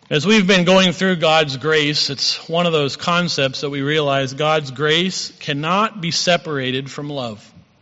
As we've been going through God's grace, it's one of those concepts that we realize God's grace cannot be separated from love.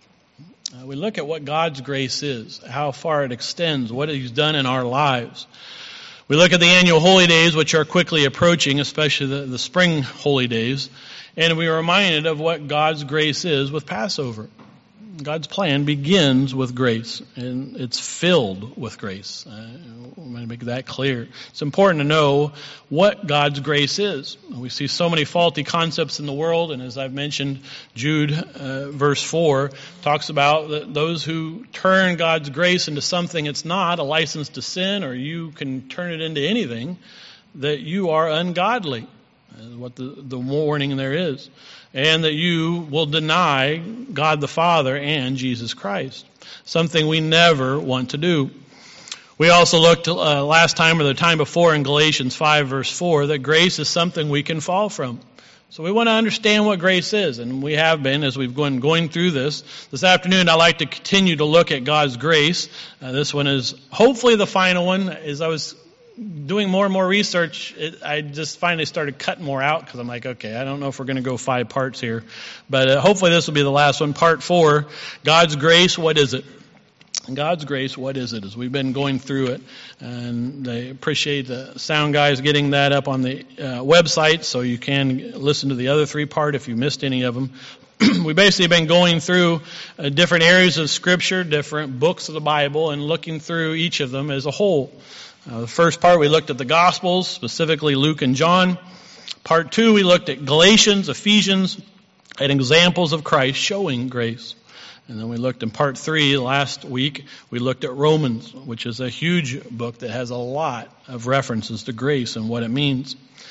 We look at what God's grace is, how far it extends, what He's done in our lives. We look at the annual holy days, which are quickly approaching, especially the spring holy days, and we are reminded of what God's grace is with Passover. God's plan begins with grace, and it's filled with grace. I'm going to make that clear. It's important to know what God's grace is. We see so many faulty concepts in the world, and as I've mentioned, Jude, verse 4, talks about those who turn God's grace into something it's not, a license to sin, or you can turn it into anything, that you are ungodly. What the warning there is. And that you will deny God the Father and Jesus Christ. Something we never want to do. We also looked last time or the time before in Galatians 5 verse 4 that grace is something we can fall from. So we want to understand what grace is, and we have been as we've been going through this. This afternoon I'd like to continue to look at God's grace. This one is hopefully the final one. As I was doing more and more research, I just finally started cutting more out because I'm like, okay, I don't know if we're going to go 5 parts here. But hopefully this will be the last one. Part 4, God's grace, what is it? God's grace, what is it? As we've been going through it. And I appreciate the sound guys getting that up on the website so you can listen to the other 3 parts if you missed any of them. We basically been going through different areas of Scripture, different books of the Bible, and looking through each of them as a whole. The first part, we looked at the Gospels, specifically Luke and John. Part 2, we looked at Galatians, Ephesians, and examples of Christ showing grace. And then we looked in part 3 last week, we looked at Romans, which is a huge book that has a lot of references to grace and what it means.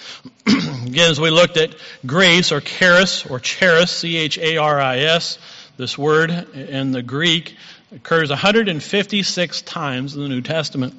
Again, as we looked at grace, or charis, C-H-A-R-I-S, this word in the Greek occurs 156 times in the New Testament.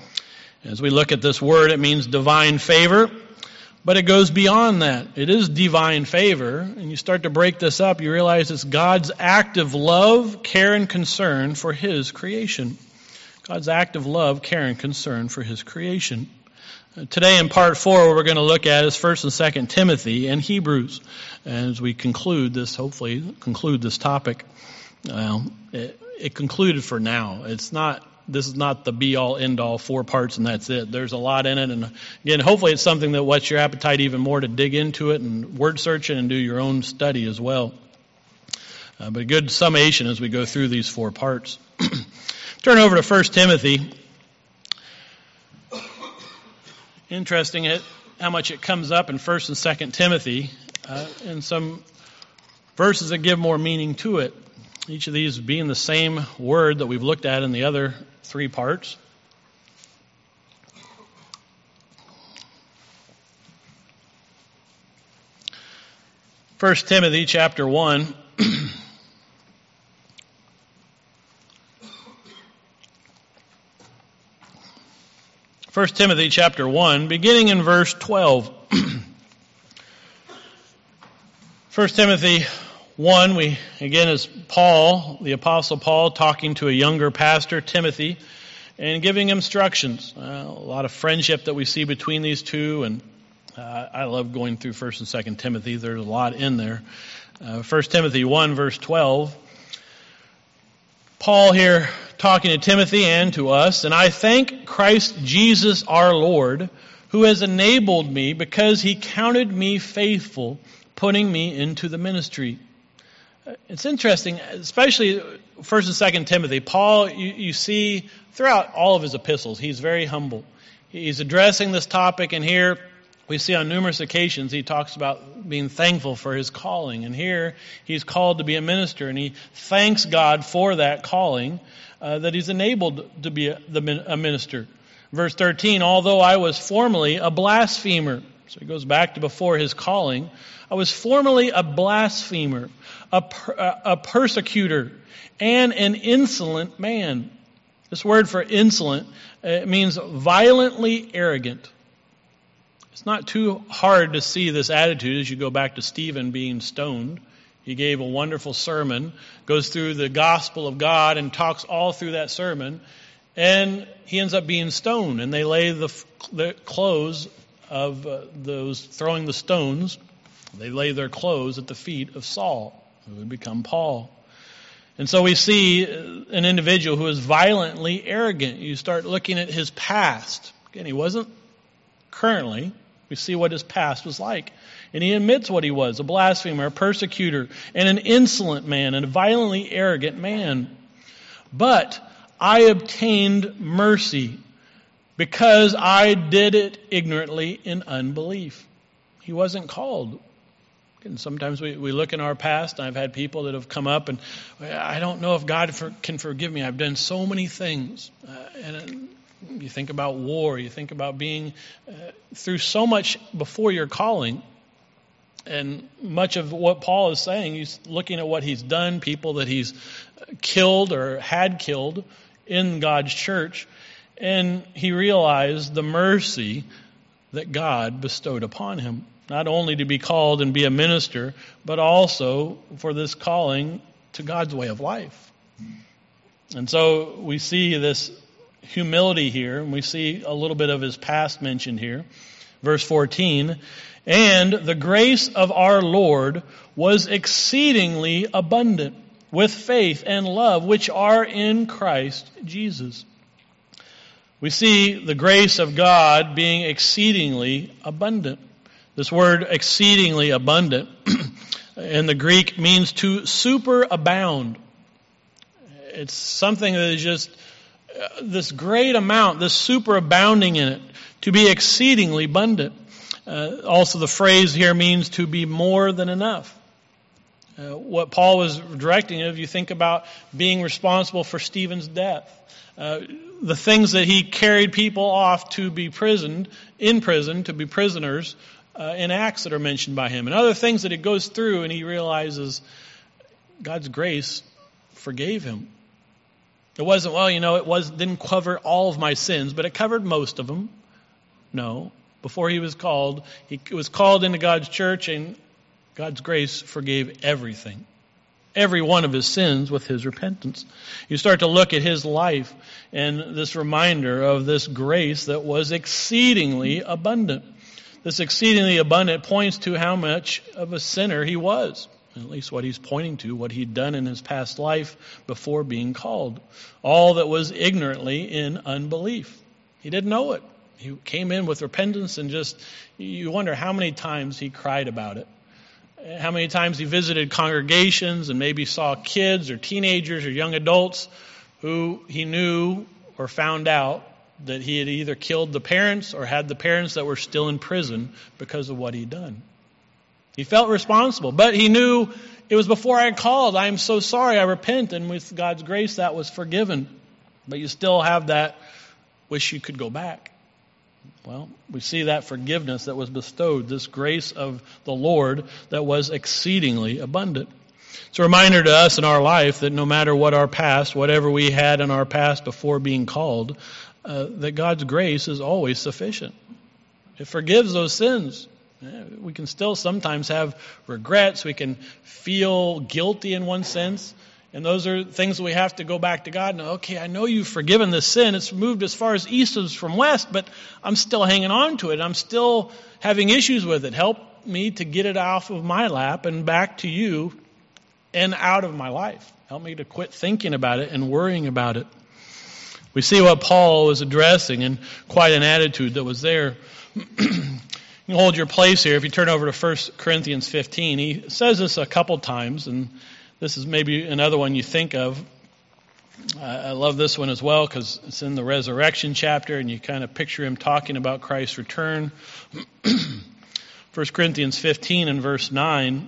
As we look at this word, it means divine favor, but it goes beyond that. It is divine favor, and you start to break this up, you realize it's God's active love, care, and concern for His creation. God's active love, care, and concern for His creation. Today in part 4, what we're going to look at is 1 and 2 Timothy and Hebrews. And as we conclude this, hopefully conclude this topic, it concluded for now. This is not the be-all, end-all, 4 parts and that's it. There's a lot in it. And again, hopefully it's something that whets your appetite even more to dig into it and word search it and do your own study as well. But a good summation as we go through these 4 parts. Turn over to 1 Timothy. Interesting how much it comes up in 1 and 2 Timothy. And some verses that give more meaning to it. Each of these being the same word that we've looked at in the other 3 parts. First Timothy chapter 1. First Timothy chapter 1, beginning in verse 12. 1 Timothy 1, again, is Paul, the Apostle Paul, talking to a younger pastor, Timothy, and giving instructions. A lot of friendship that we see between these two, and I love going through 1 and 2 Timothy. There's a lot in there. 1 Timothy 1, verse 12. Paul here talking to Timothy and to us, and I thank Christ Jesus our Lord, who has enabled me because He counted me faithful, putting me into the ministry. It's interesting, especially 1 and 2 Timothy. Paul, you see throughout all of his epistles, he's very humble. He's addressing this topic, and here we see on numerous occasions he talks about being thankful for his calling. And here he's called to be a minister, and he thanks God for that calling, that he's enabled to be a minister. Verse 13, although I was formerly a blasphemer. So he goes back to before his calling. I was formerly a blasphemer, a persecutor, and an insolent man. This word for insolent means violently arrogant. It's not too hard to see this attitude as you go back to Stephen being stoned. He gave a wonderful sermon, goes through the gospel of God and talks all through that sermon. And he ends up being stoned, and they lay the clothes of those throwing the stones. They lay their clothes at the feet of Saul, who would become Paul. And so we see an individual who is violently arrogant. You start looking at his past. Again, he wasn't currently. We see what his past was like. And he admits what he was, a blasphemer, a persecutor, and an insolent man, and a violently arrogant man. But I obtained mercy because I did it ignorantly in unbelief. He wasn't called. And sometimes we look in our past, and I've had people that have come up and, I don't know if God can forgive me. I've done so many things. And you think about war, you think about being through so much before your calling. And much of what Paul is saying, he's looking at what he's done, people that he's killed or had killed in God's church. And he realized the mercy that God bestowed upon him. Not only to be called and be a minister, but also for this calling to God's way of life. And so we see this humility here, and we see a little bit of his past mentioned here. Verse 14, and the grace of our Lord was exceedingly abundant with faith and love which are in Christ Jesus. We see the grace of God being exceedingly abundant. This word exceedingly abundant in the Greek means to superabound. It's something that is just this great amount, this superabounding in it, to be exceedingly abundant. Also the phrase here means to be more than enough. What Paul was directing, if you think about being responsible for Stephen's death, the things that he carried people off to be in prison, to be prisoners, in Acts that are mentioned by him, and other things that he goes through, and he realizes God's grace forgave him. It wasn't, didn't cover all of my sins, but it covered most of them. No. Before he was called into God's church, and God's grace forgave everything. Every one of his sins with his repentance. You start to look at his life and this reminder of this grace that was exceedingly abundant. This exceedingly abundant points to how much of a sinner he was. At least what he's pointing to, what he'd done in his past life before being called. All that was ignorantly in unbelief. He didn't know it. He came in with repentance, and you wonder how many times he cried about it. How many times he visited congregations and maybe saw kids or teenagers or young adults who he knew or found out that he had either killed the parents or had the parents that were still in prison because of what he'd done. He felt responsible, but he knew it was before I called. I am so sorry, I repent, and with God's grace that was forgiven. But you still have that wish you could go back. Well, we see that forgiveness that was bestowed, this grace of the Lord that was exceedingly abundant. It's a reminder to us in our life that no matter what our past, whatever we had in our past before being called, that God's grace is always sufficient. It forgives those sins. We can still sometimes have regrets. We can feel guilty in one sense. And those are things that we have to go back to God and, okay, I know you've forgiven this sin. It's moved as far as east is from west, but I'm still hanging on to it. I'm still having issues with it. Help me to get it off of my lap and back to you and out of my life. Help me to quit thinking about it and worrying about it. We see what Paul was addressing and quite an attitude that was there. You can hold your place here. If you turn over to 1 Corinthians 15, he says this a couple times, and this is maybe another one you think of. I love this one as well because it's in the resurrection chapter, and you kind of picture him talking about Christ's return. 1 Corinthians 15 and verse 9.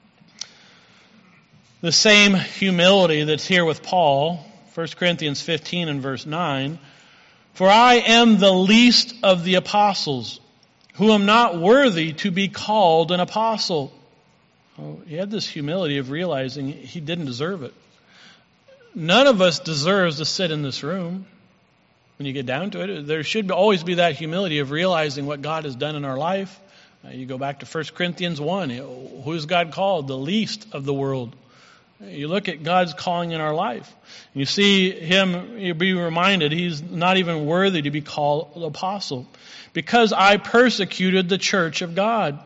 The same humility that's here with Paul, 1 Corinthians 15 and verse 9. For I am the least of the apostles, who am not worthy to be called an apostle. Oh, he had this humility of realizing he didn't deserve it. None of us deserves to sit in this room. When you get down to it, there should always be that humility of realizing what God has done in our life. You go back to 1 Corinthians 1. Who is God called? The least of the world. You look at God's calling in our life. You see him, you'll be reminded he's not even worthy to be called an apostle. Because I persecuted the church of God.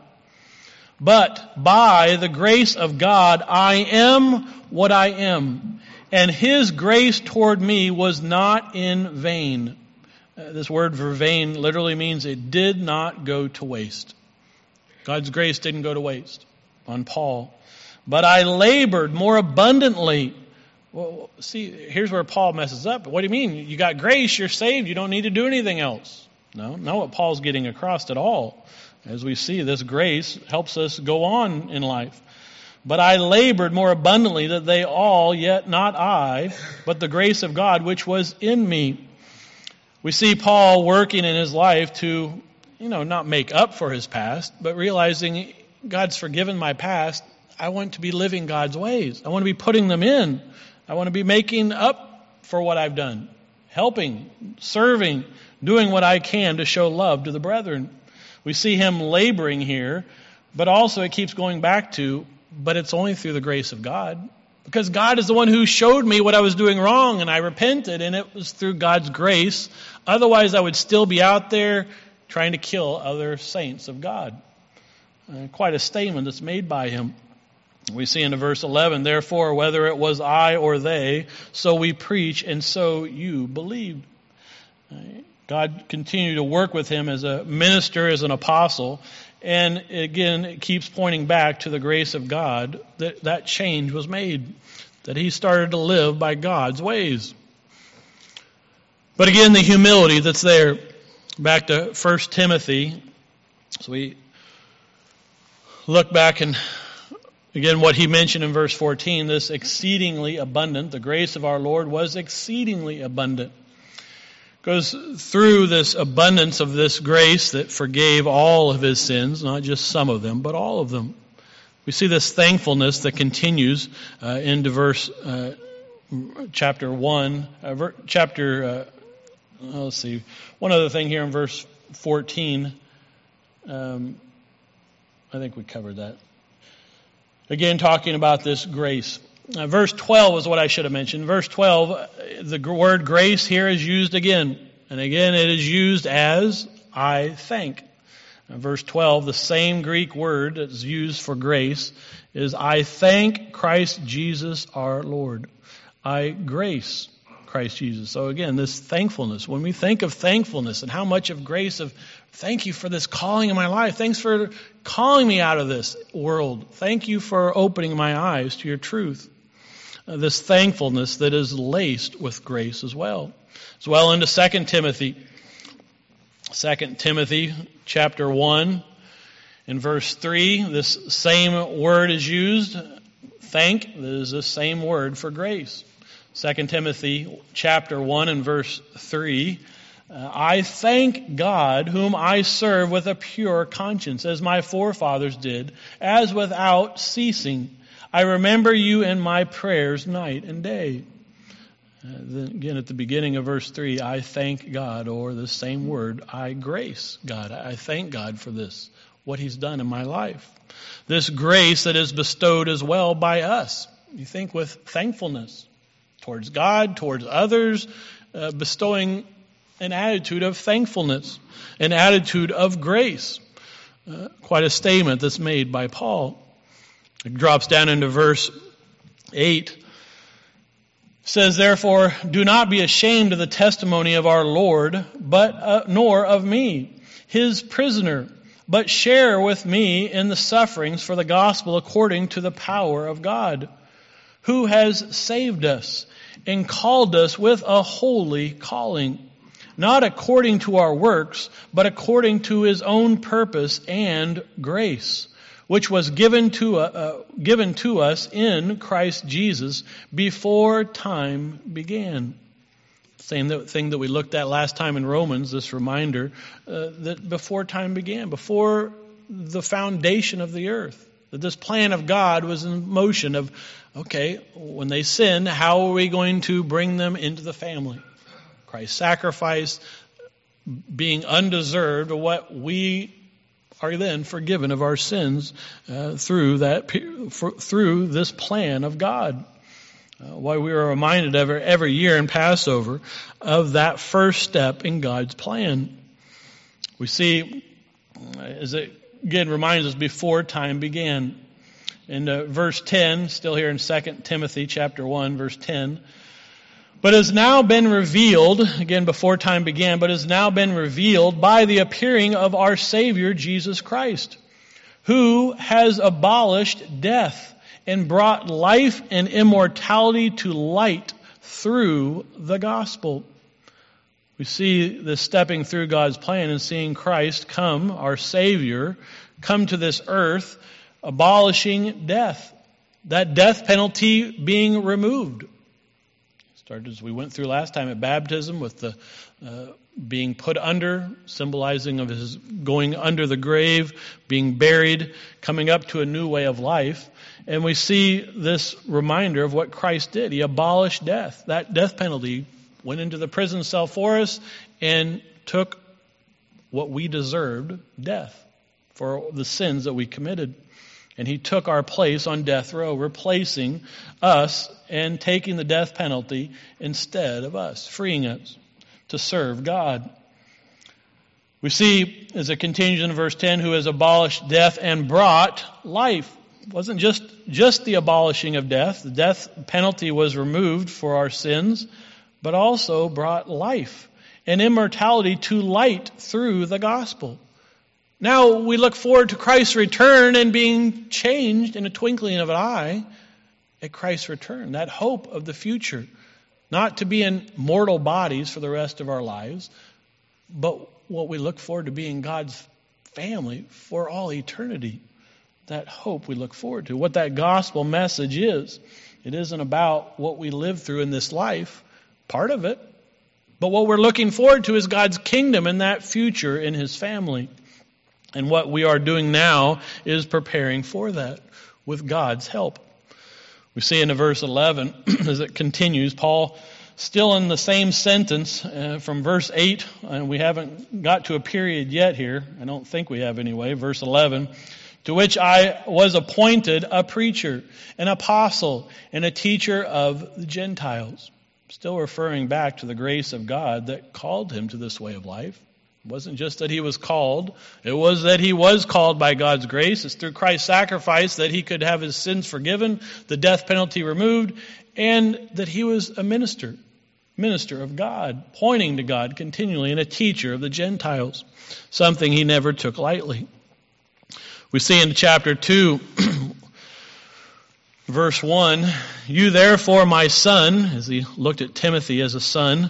But by the grace of God, I am what I am. And his grace toward me was not in vain. This word for vain literally means it did not go to waste. God's grace didn't go to waste on Paul. But I labored more abundantly. Well, see, here's where Paul messes up. What do you mean? You got grace, you're saved, you don't need to do anything else. No, not what Paul's getting across at all. As we see, this grace helps us go on in life. But I labored more abundantly that they all, yet not I, but the grace of God which was in me. We see Paul working in his life to, not make up for his past, but realizing God's forgiven my past. I want to be living God's ways. I want to be putting them in. I want to be making up for what I've done. Helping, serving, doing what I can to show love to the brethren. We see him laboring here, but also it keeps going back to, but it's only through the grace of God. Because God is the one who showed me what I was doing wrong, and I repented, and it was through God's grace. Otherwise, I would still be out there trying to kill other saints of God. Quite a statement that's made by him. We see in verse 11, therefore, whether it was I or they, so we preach, and so you believed. God continued to work with him as a minister, as an apostle. And again, it keeps pointing back to the grace of God that change was made, that he started to live by God's ways. But again, the humility that's there. Back to 1 Timothy. So we look back and again what he mentioned in verse 14, this exceedingly abundant, the grace of our Lord was exceedingly abundant. Goes through this abundance of this grace that forgave all of his sins, not just some of them, but all of them. We see this thankfulness that continues into verse chapter 1. Let's see. One other thing here in verse 14. I think we covered that. Again, talking about this grace. Verse 12 is what I should have mentioned. Verse 12, the word grace here is used again. And again, it is used as I thank. Verse 12, the same Greek word that's used for grace is I thank Christ Jesus our Lord. I grace Christ Jesus. So again, this thankfulness. When we think of thankfulness and how much of grace of thank you for this calling in my life. Thanks for calling me out of this world. Thank you for opening my eyes to your truth. This thankfulness that is laced with grace as well. As well into 2 Timothy. 2 Timothy chapter 1 in verse 3, this same word is used. Thank is the same word for grace. 2 Timothy chapter 1 and verse 3, I thank God whom I serve with a pure conscience, as my forefathers did, as without ceasing. I remember you in my prayers night and day. Then again, at the beginning of verse 3, I thank God, or the same word, I grace God. I thank God for this, what he's done in my life. This grace that is bestowed as well by us. You think with thankfulness towards God, towards others, bestowing an attitude of thankfulness, an attitude of grace. Quite a statement that's made by Paul. It drops down into verse 8. It says, therefore, do not be ashamed of the testimony of our Lord, but nor of me, his prisoner, but share with me in the sufferings for the gospel according to the power of God, who has saved us and called us with a holy calling, not according to our works, but according to his own purpose and grace, which was given to us in Christ Jesus before time began. Same thing that we looked at last time in Romans, this reminder that before time began, before the foundation of the earth, that this plan of God was in motion of, okay, when they sin, how are we going to bring them into the family? Christ's sacrifice being undeserved of what we are then forgiven of our sins through this plan of God. Why we are reminded of every year in Passover of that first step in God's plan. We see, as it again reminds us, before time began. In verse 10, still here in 2 Timothy chapter 1, verse 10, but has now been revealed, again before time began, but has now been revealed by the appearing of our Savior Jesus Christ, who has abolished death and brought life and immortality to light through the gospel. We see this stepping through God's plan and seeing Christ come, our Savior, come to this earth, abolishing death. That death penalty being removed. Started as we went through last time at baptism with the being put under, symbolizing of his going under the grave, being buried, coming up to a new way of life. And we see this reminder of what Christ did. He abolished death. That death penalty went into the prison cell for us and took what we deserved, death, for the sins that we committed. And he took our place on death row, replacing us and taking the death penalty instead of us, freeing us to serve God. We see, as it continues in verse 10, who has abolished death and brought life. It wasn't just the abolishing of death. The death penalty was removed for our sins, but also brought life and immortality to light through the gospel. Now we look forward to Christ's return and being changed in a twinkling of an eye at Christ's return. That hope of the future. Not to be in mortal bodies for the rest of our lives, but what we look forward to being God's family for all eternity. That hope we look forward to. What that gospel message is. It isn't about what we live through in this life. Part of it. But what we're looking forward to is God's kingdom and that future in His family. And what we are doing now is preparing for that with God's help. We see in verse 11, as it continues, Paul, still in the same sentence from verse 8, and we haven't got to a period yet here. I don't think we have anyway. Verse 11, to which I was appointed a preacher, an apostle, and a teacher of the Gentiles. Still referring back to the grace of God that called him to this way of life. It wasn't just that he was called. It was that he was called by God's grace. It's through Christ's sacrifice that he could have his sins forgiven, the death penalty removed, and that he was a minister of God, pointing to God continually, and a teacher of the Gentiles, something he never took lightly. We see in chapter 2, verse 1, you therefore, my son, as he looked at Timothy as a son,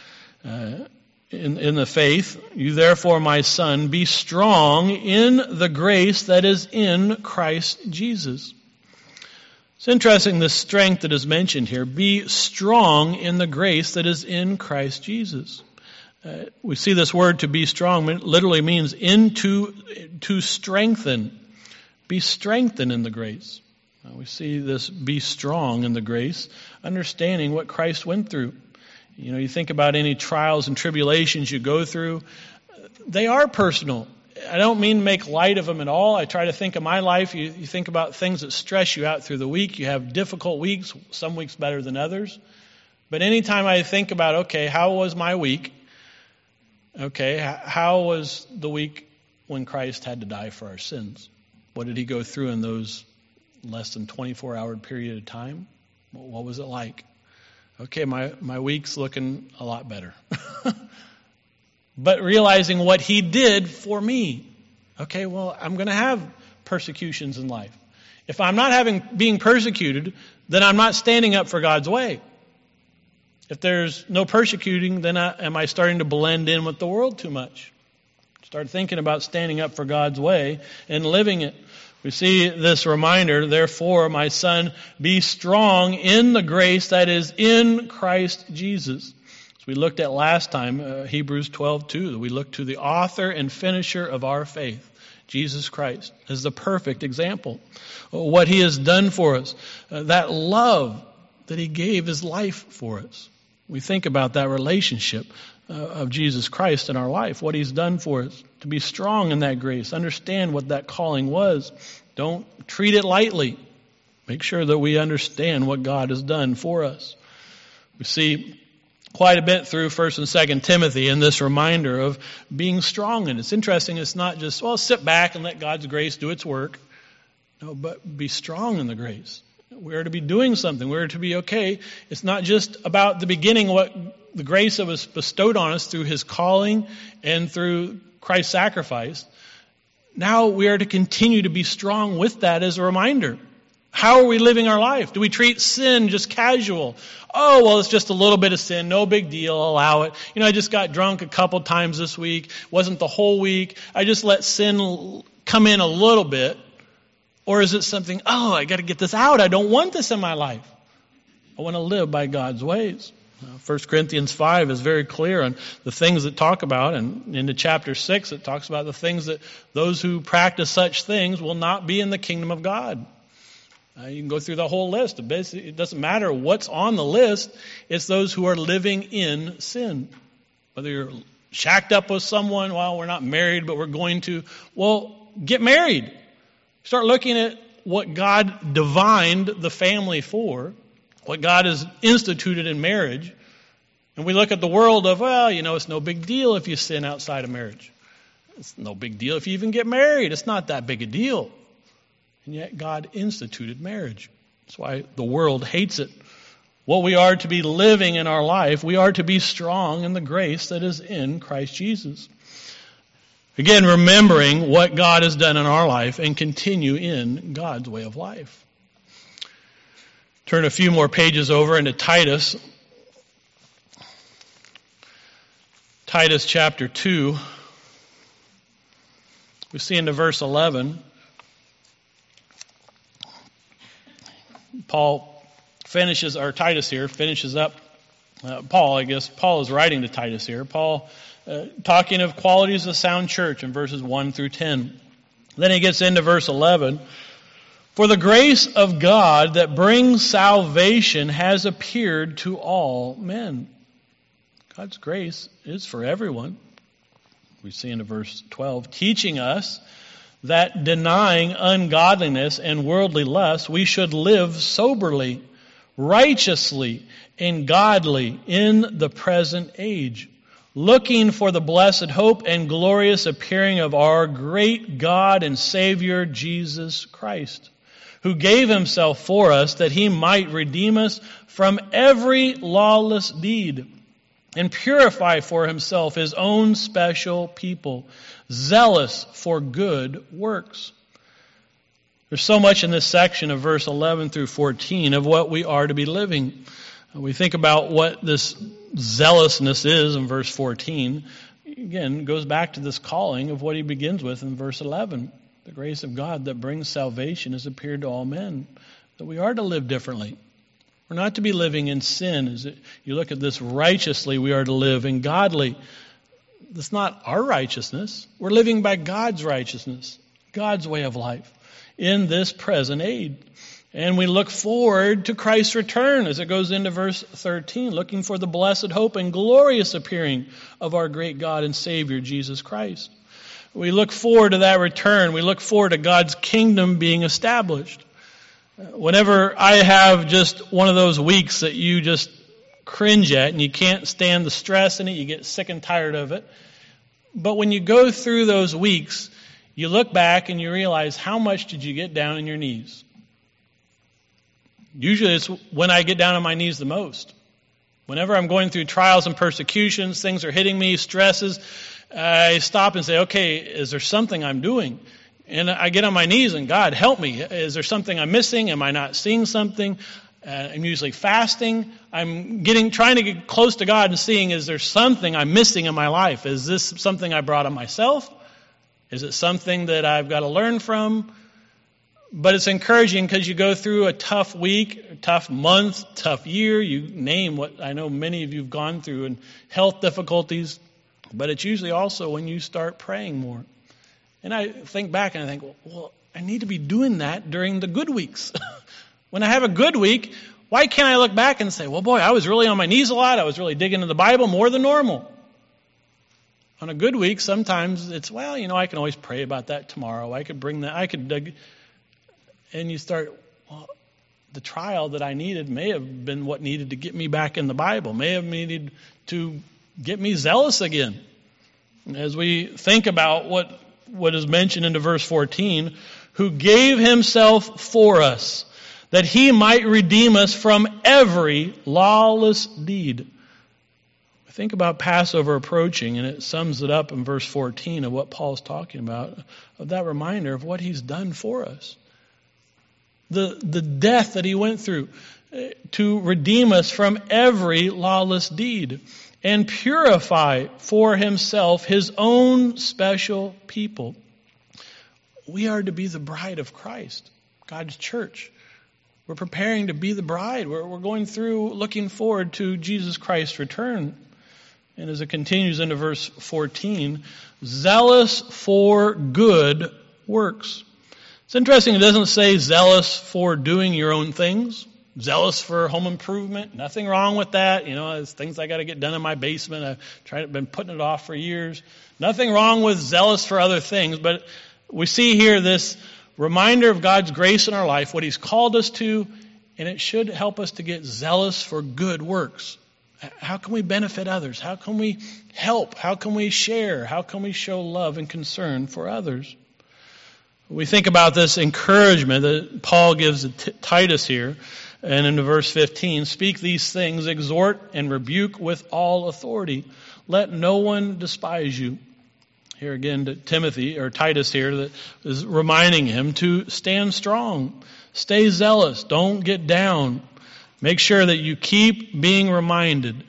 in the faith, you therefore, my son, be strong in the grace that is in Christ Jesus. It's interesting the strength that is mentioned here. Be strong in the grace that is in Christ Jesus. We see this word to be strong literally means to strengthen. Be strengthened in the grace. We see this be strong in the grace, understanding what Christ went through. You know, you think about any trials and tribulations you go through, they are personal. I don't mean to make light of them at all. I try to think of my life. You think about things that stress you out through the week. You have difficult weeks, some weeks better than others. But anytime I think about, okay, how was my week? Okay, how was the week when Christ had to die for our sins? What did he go through in those less than 24-hour period of time? What was it like? Okay, my week's looking a lot better. But realizing what he did for me. Okay, well, I'm going to have persecutions in life. If I'm not being persecuted, then I'm not standing up for God's way. If there's no persecuting, then am I starting to blend in with the world too much? Start thinking about standing up for God's way and living it. We see this reminder, therefore, my son, be strong in the grace that is in Christ Jesus. As we looked at last time, Hebrews 12:2, we look to the author and finisher of our faith, Jesus Christ, as the perfect example. What he has done for us, that love that he gave his life for us. We think about that relationship of Jesus Christ in our life, what he's done for us, to be strong in that grace. Understand what that calling was. Don't treat it lightly. Make sure that we understand what God has done for us. We see quite a bit through 1st and 2nd Timothy in this reminder of being strong. And it's interesting, it's not just, well, sit back and let God's grace do its work. No, but be strong in the grace. We are to be doing something. We are to be okay. It's not just about the beginning, what the grace that was bestowed on us through His calling and through Christ's sacrifice. Now we are to continue to be strong with that as a reminder. How are we living our life? Do we treat sin just casual? Oh, well, it's just a little bit of sin. No big deal. I'll allow it. I just got drunk a couple times this week. Wasn't the whole week. I just let sin come in a little bit. Or is it something, I got to get this out. I don't want this in my life. I want to live by God's ways. 1 Corinthians 5 is very clear on the things that talk about, and into chapter 6 it talks about the things that those who practice such things will not be in the kingdom of God. You can go through the whole list. Basically, it doesn't matter what's on the list. It's those who are living in sin. Whether you're shacked up with someone, well, we're not married, but we're going to. Well, get married. Start looking at what God divined the family for, what God has instituted in marriage. And we look at the world of, it's no big deal if you sin outside of marriage. It's no big deal if you even get married. It's not that big a deal. And yet God instituted marriage. That's why the world hates it. What we are to be living in our life, we are to be strong in the grace that is in Christ Jesus. Again, remembering what God has done in our life and continue in God's way of life. Turn a few more pages over into Titus. Titus chapter 2. We see into verse 11. Titus here finishes up. Paul is writing to Titus here. Paul talking of qualities of a sound church in verses 1 through 10. Then he gets into verse 11. For the grace of God that brings salvation has appeared to all men. God's grace is for everyone. We see into verse 12, teaching us that denying ungodliness and worldly lust, we should live soberly, righteously, and godly in the present age, looking for the blessed hope and glorious appearing of our great God and Savior Jesus Christ, who gave Himself for us that He might redeem us from every lawless deed and purify for Himself His own special people, zealous for good works. There's so much in this section of verse 11 through 14 of what we are to be living. We think about what this zealousness is in verse 14. Again, goes back to this calling of what he begins with in verse 11. The grace of God that brings salvation has appeared to all men, that we are to live differently. We're not to be living in sin. You look at this righteously, we are to live, and godly. That's not our righteousness. We're living by God's righteousness, God's way of life in this present age. And we look forward to Christ's return as it goes into verse 13, looking for the blessed hope and glorious appearing of our great God and Savior, Jesus Christ. We look forward to that return. We look forward to God's kingdom being established. Whenever I have just one of those weeks that you just cringe at and you can't stand the stress in it, you get sick and tired of it. But when you go through those weeks, you look back and you realize how much did you get down on your knees? Usually it's when I get down on my knees the most. Whenever I'm going through trials and persecutions, things are hitting me, stresses, I stop and say, okay, is there something I'm doing? And I get on my knees and God, help me. Is there something I'm missing? Am I not seeing something? I'm usually fasting. I'm trying to get close to God and seeing, is there something I'm missing in my life? Is this something I brought on myself? Is it something that I've got to learn from? But it's encouraging because you go through a tough week, a tough month, tough year. You name what I know many of you have gone through and health difficulties. But it's usually also when you start praying more. And I think back and I think, well, I need to be doing that during the good weeks. When I have a good week, why can't I look back and say, well, boy, I was really on my knees a lot. I was really digging into the Bible more than normal. On a good week, sometimes it's, I can always pray about that tomorrow. I could bring that, and you start, the trial that I needed may have been what needed to get me back in the Bible, may have needed to get me zealous again. As we think about what is mentioned into verse 14, who gave himself for us, that he might redeem us from every lawless deed. Think about Passover approaching, and it sums it up in verse 14 of what Paul's talking about, of that reminder of what he's done for us. The death that he went through to redeem us from every lawless deed and purify for himself his own special people. We are to be the bride of Christ, God's church. We're preparing to be the bride. We're going through looking forward to Jesus Christ's return. And as it continues into verse 14, zealous for good works. It's interesting, it doesn't say zealous for doing your own things, zealous for home improvement. Nothing wrong with that. There's things I got to get done in my basement. I've been putting it off for years. Nothing wrong with zealous for other things, but we see here this reminder of God's grace in our life, what he's called us to, and it should help us to get zealous for good works. How can we benefit others? How can we help? How can we share? How can we show love and concern for others? We think about this encouragement that Paul gives to Titus here, and in verse 15, speak these things, exhort and rebuke with all authority. Let no one despise you. Here again to Timothy, or Titus here, that is reminding him to stand strong, stay zealous, don't get down. Make sure that you keep being reminded.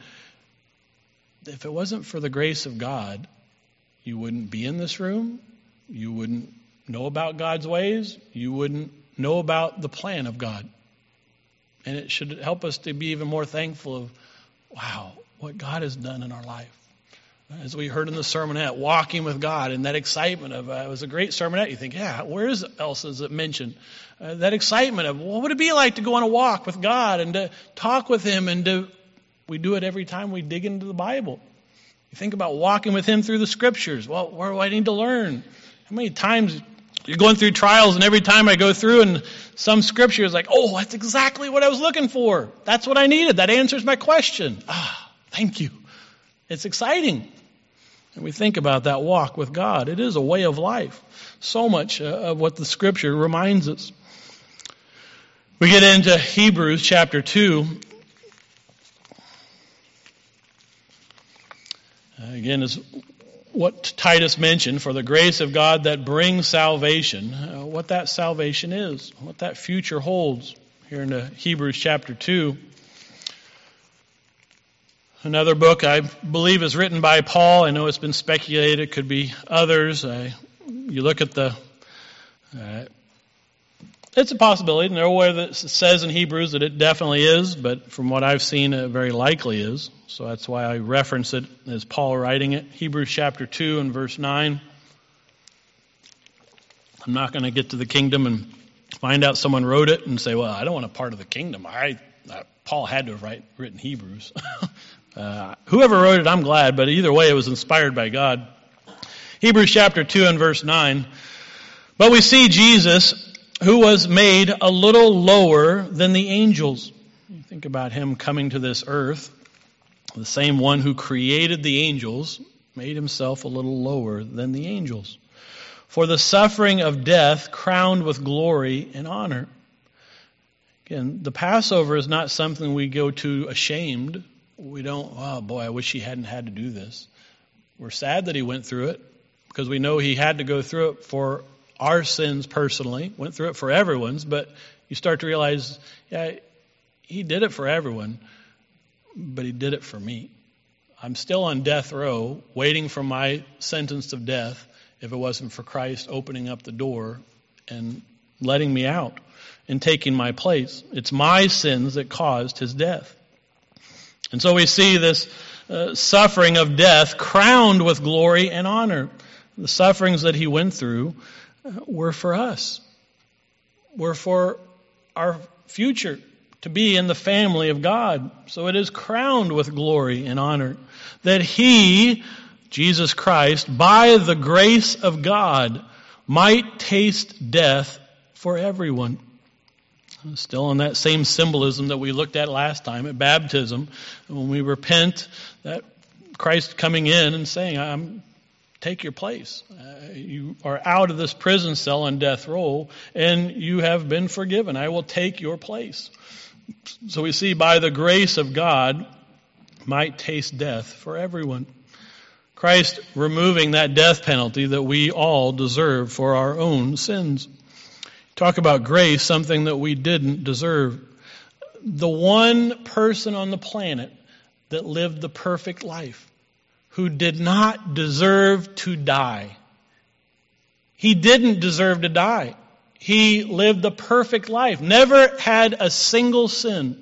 If it wasn't for the grace of God, you wouldn't be in this room. You wouldn't know about God's ways. You wouldn't know about the plan of God. And it should help us to be even more thankful of, wow, what God has done in our life. As we heard in the sermonette, walking with God, and that excitement of, it was a great sermonette. You think, where else is it mentioned? That excitement of, what would it be like to go on a walk with God and to talk with him, and we do it every time we dig into the Bible. You think about walking with him through the scriptures. Well, where do I need to learn? How many times you're going through trials, and every time I go through and some scripture is like, oh, that's exactly what I was looking for. That's what I needed. That answers my question. Thank you. It's exciting. And we think about that walk with God. It is a way of life. So much of what the scripture reminds us. We get into Hebrews chapter 2. Again, is what Titus mentioned, for the grace of God that brings salvation, what that salvation is, what that future holds. Here in Hebrews chapter 2. Another book I believe is written by Paul. I know it's been speculated. It could be others. You look at it's a possibility. Nowhere that it says in Hebrews that it definitely is, but from what I've seen, it very likely is. So that's why I reference it as Paul writing it. Hebrews chapter 2 and verse 9. I'm not going to get to the kingdom and find out someone wrote it and say, well, I don't want a part of the kingdom. Paul had to have written Hebrews. Whoever wrote it, I'm glad, but either way, it was inspired by God. Hebrews chapter 2 and verse 9. But we see Jesus, who was made a little lower than the angels. You think about him coming to this earth. The same one who created the angels made himself a little lower than the angels. For the suffering of death crowned with glory and honor. Again, the Passover is not something we go to ashamed. We don't, oh boy, I wish he hadn't had to do this. We're sad that he went through it because we know he had to go through it for our sins personally, went through it for everyone's, but you start to realize, he did it for everyone, but he did it for me. I'm still on death row waiting for my sentence of death if it wasn't for Christ opening up the door and letting me out and taking my place. It's my sins that caused his death. And so we see this suffering of death crowned with glory and honor. The sufferings that he went through were for us. Were for our future to be in the family of God. So it is crowned with glory and honor that he Jesus Christ, by the grace of God, might taste death for everyone. Still in that same symbolism that we looked at last time at baptism, when we repent, that Christ coming in and saying, take your place. You are out of this prison cell on death row, and you have been forgiven. I will take your place. So we see by the grace of God, might taste death for everyone. Christ removing that death penalty that we all deserve for our own sins. Talk about grace, something that we didn't deserve. The one person on the planet that lived the perfect life, who did not deserve to die. He didn't deserve to die. He lived the perfect life, never had a single sin.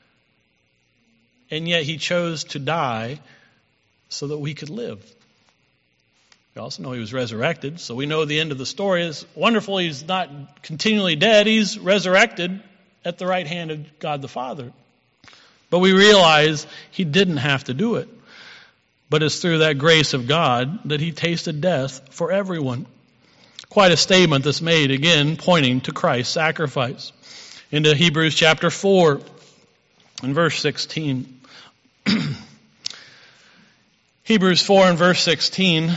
And yet he chose to die so that we could live. We also know he was resurrected, so we know the end of the story is wonderful. He's not continually dead. He's resurrected at the right hand of God the Father. But we realize he didn't have to do it. But it's through that grace of God that he tasted death for everyone. Quite a statement that's made, again, pointing to Christ's sacrifice. Into Hebrews chapter 4 and verse 16. Hebrews 4 and verse 16.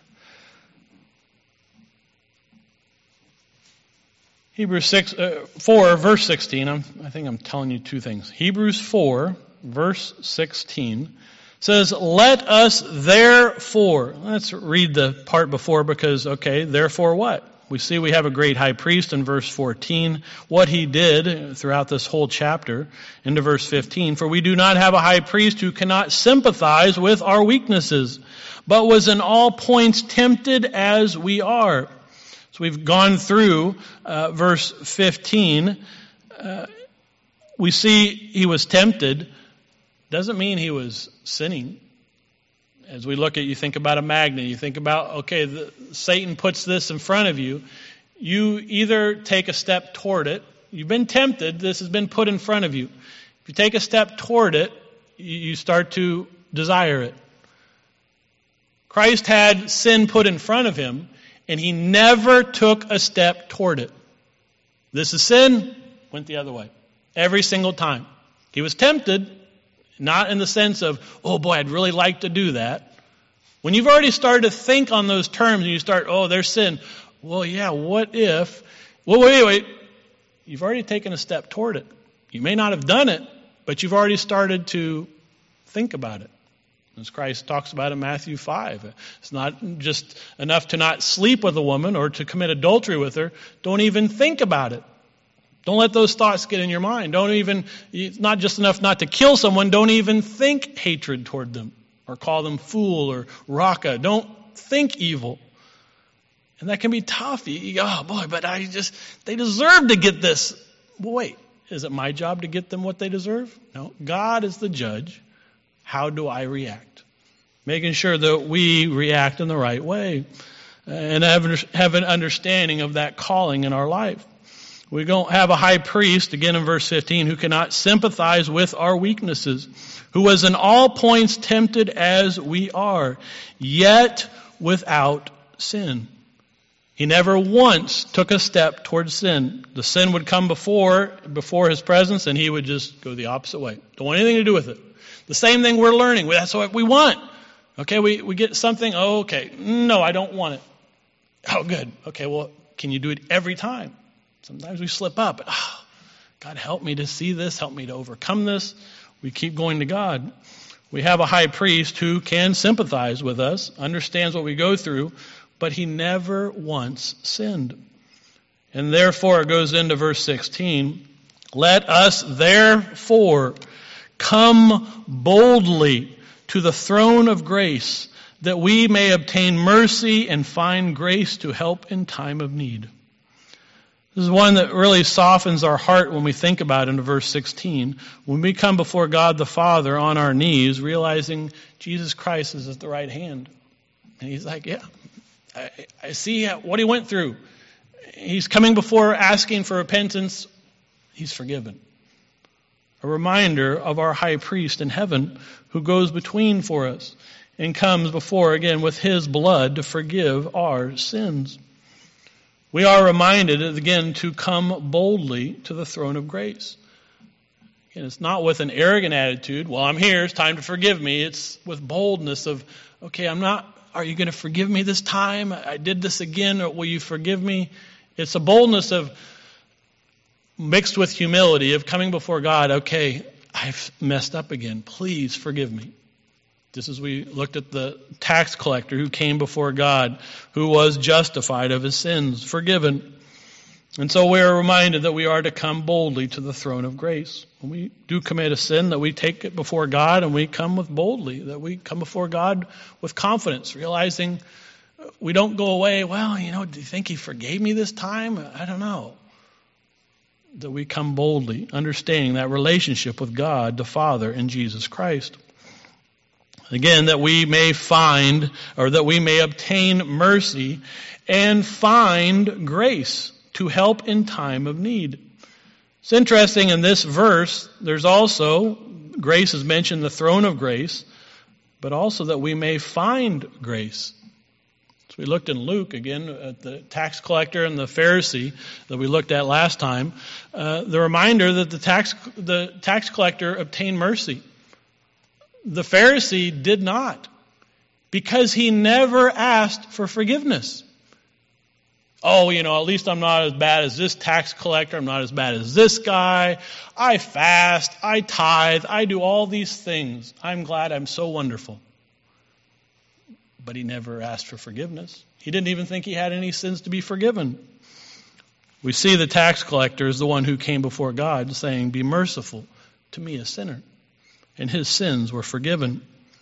Hebrews 4, verse 16. I think I'm telling you two things. Hebrews 4, verse 16 says, let us therefore, let's read the part before because, therefore what? We see we have a great high priest in verse 14, what he did throughout this whole chapter, into verse 15. For we do not have a high priest who cannot sympathize with our weaknesses, but was in all points tempted as we are. So we've gone through verse 15. We see he was tempted. Doesn't mean he was sinning. As we look at, you think about a magnet. You think about, Satan puts this in front of you. You either take a step toward it. You've been tempted. This has been put in front of you. If you take a step toward it, you start to desire it. Christ had sin put in front of him, and he never took a step toward it. This is sin, went the other way. Every single time. He was tempted, not in the sense of, oh boy, I'd really like to do that. When you've already started to think on those terms and you start, oh, there's sin. Well, yeah, what if? Well, wait. You've already taken a step toward it. You may not have done it, but you've already started to think about it. As Christ talks about in Matthew 5. It's not just enough to not sleep with a woman or to commit adultery with her. Don't even think about it. Don't let those thoughts get in your mind. It's not just enough not to kill someone. Don't even think hatred toward them or call them fool or raka. Don't think evil. And that can be tough. You go, oh boy, but they deserve to get this. Well, wait, is it my job to get them what they deserve? No, God is the judge. How do I react? Making sure that we react in the right way and have an understanding of that calling in our life. We don't have a high priest, again in verse 15, who cannot sympathize with our weaknesses, who was in all points tempted as we are, yet without sin. He never once took a step towards sin. The sin would come before his presence, and he would just go the opposite way. Don't want anything to do with it. The same thing we're learning. That's what we want. Okay, we get something. Oh, okay. No, I don't want it. Oh, good. Okay, well, can you do it every time? Sometimes we slip up. But, God, help me to see this. Help me to overcome this. We keep going to God. We have a high priest who can sympathize with us, understands what we go through, but he never once sinned. And therefore, it goes into verse 16. Let us therefore come boldly to the throne of grace, that we may obtain mercy and find grace to help in time of need. This is one that really softens our heart when we think about it in verse 16. When we come before God the Father on our knees, realizing Jesus Christ is at the right hand. And he's like, yeah, I see what he went through. He's coming before asking for repentance. He's forgiven. A reminder of our high priest in heaven who goes between for us. and comes before, again, with His blood to forgive our sins. We are reminded, again, to come boldly to the throne of grace. And it's not with an arrogant attitude, well, I'm here, it's time to forgive me. It's with boldness of, okay, are you going to forgive me this time? I did this again, or will you forgive me? It's a boldness of, mixed with humility, of coming before God, okay, I've messed up again. Please forgive me. Just as we looked at the tax collector who came before God, who was justified of his sins, forgiven. And so we are reminded that we are to come boldly to the throne of grace. When we do commit a sin, that we take it before God and we come with boldly, that we come before God with confidence, realizing we don't go away, well, do you think He forgave me this time? I don't know. That we come boldly, understanding that relationship with God, the Father, and Jesus Christ. Again, that we may find, or that we may obtain mercy and find grace to help in time of need. It's interesting in this verse, there's also, grace is mentioned, the throne of grace, but also that we may find grace. So we looked in Luke, again, at the tax collector and the Pharisee that we looked at last time. The reminder that the tax collector obtained mercy. The Pharisee did not, because he never asked for forgiveness. Oh, at least I'm not as bad as this tax collector. I'm not as bad as this guy. I fast. I tithe. I do all these things. I'm glad I'm so wonderful. But he never asked for forgiveness. He didn't even think he had any sins to be forgiven. We see the tax collector as the one who came before God saying, be merciful to me, a sinner. And his sins were forgiven.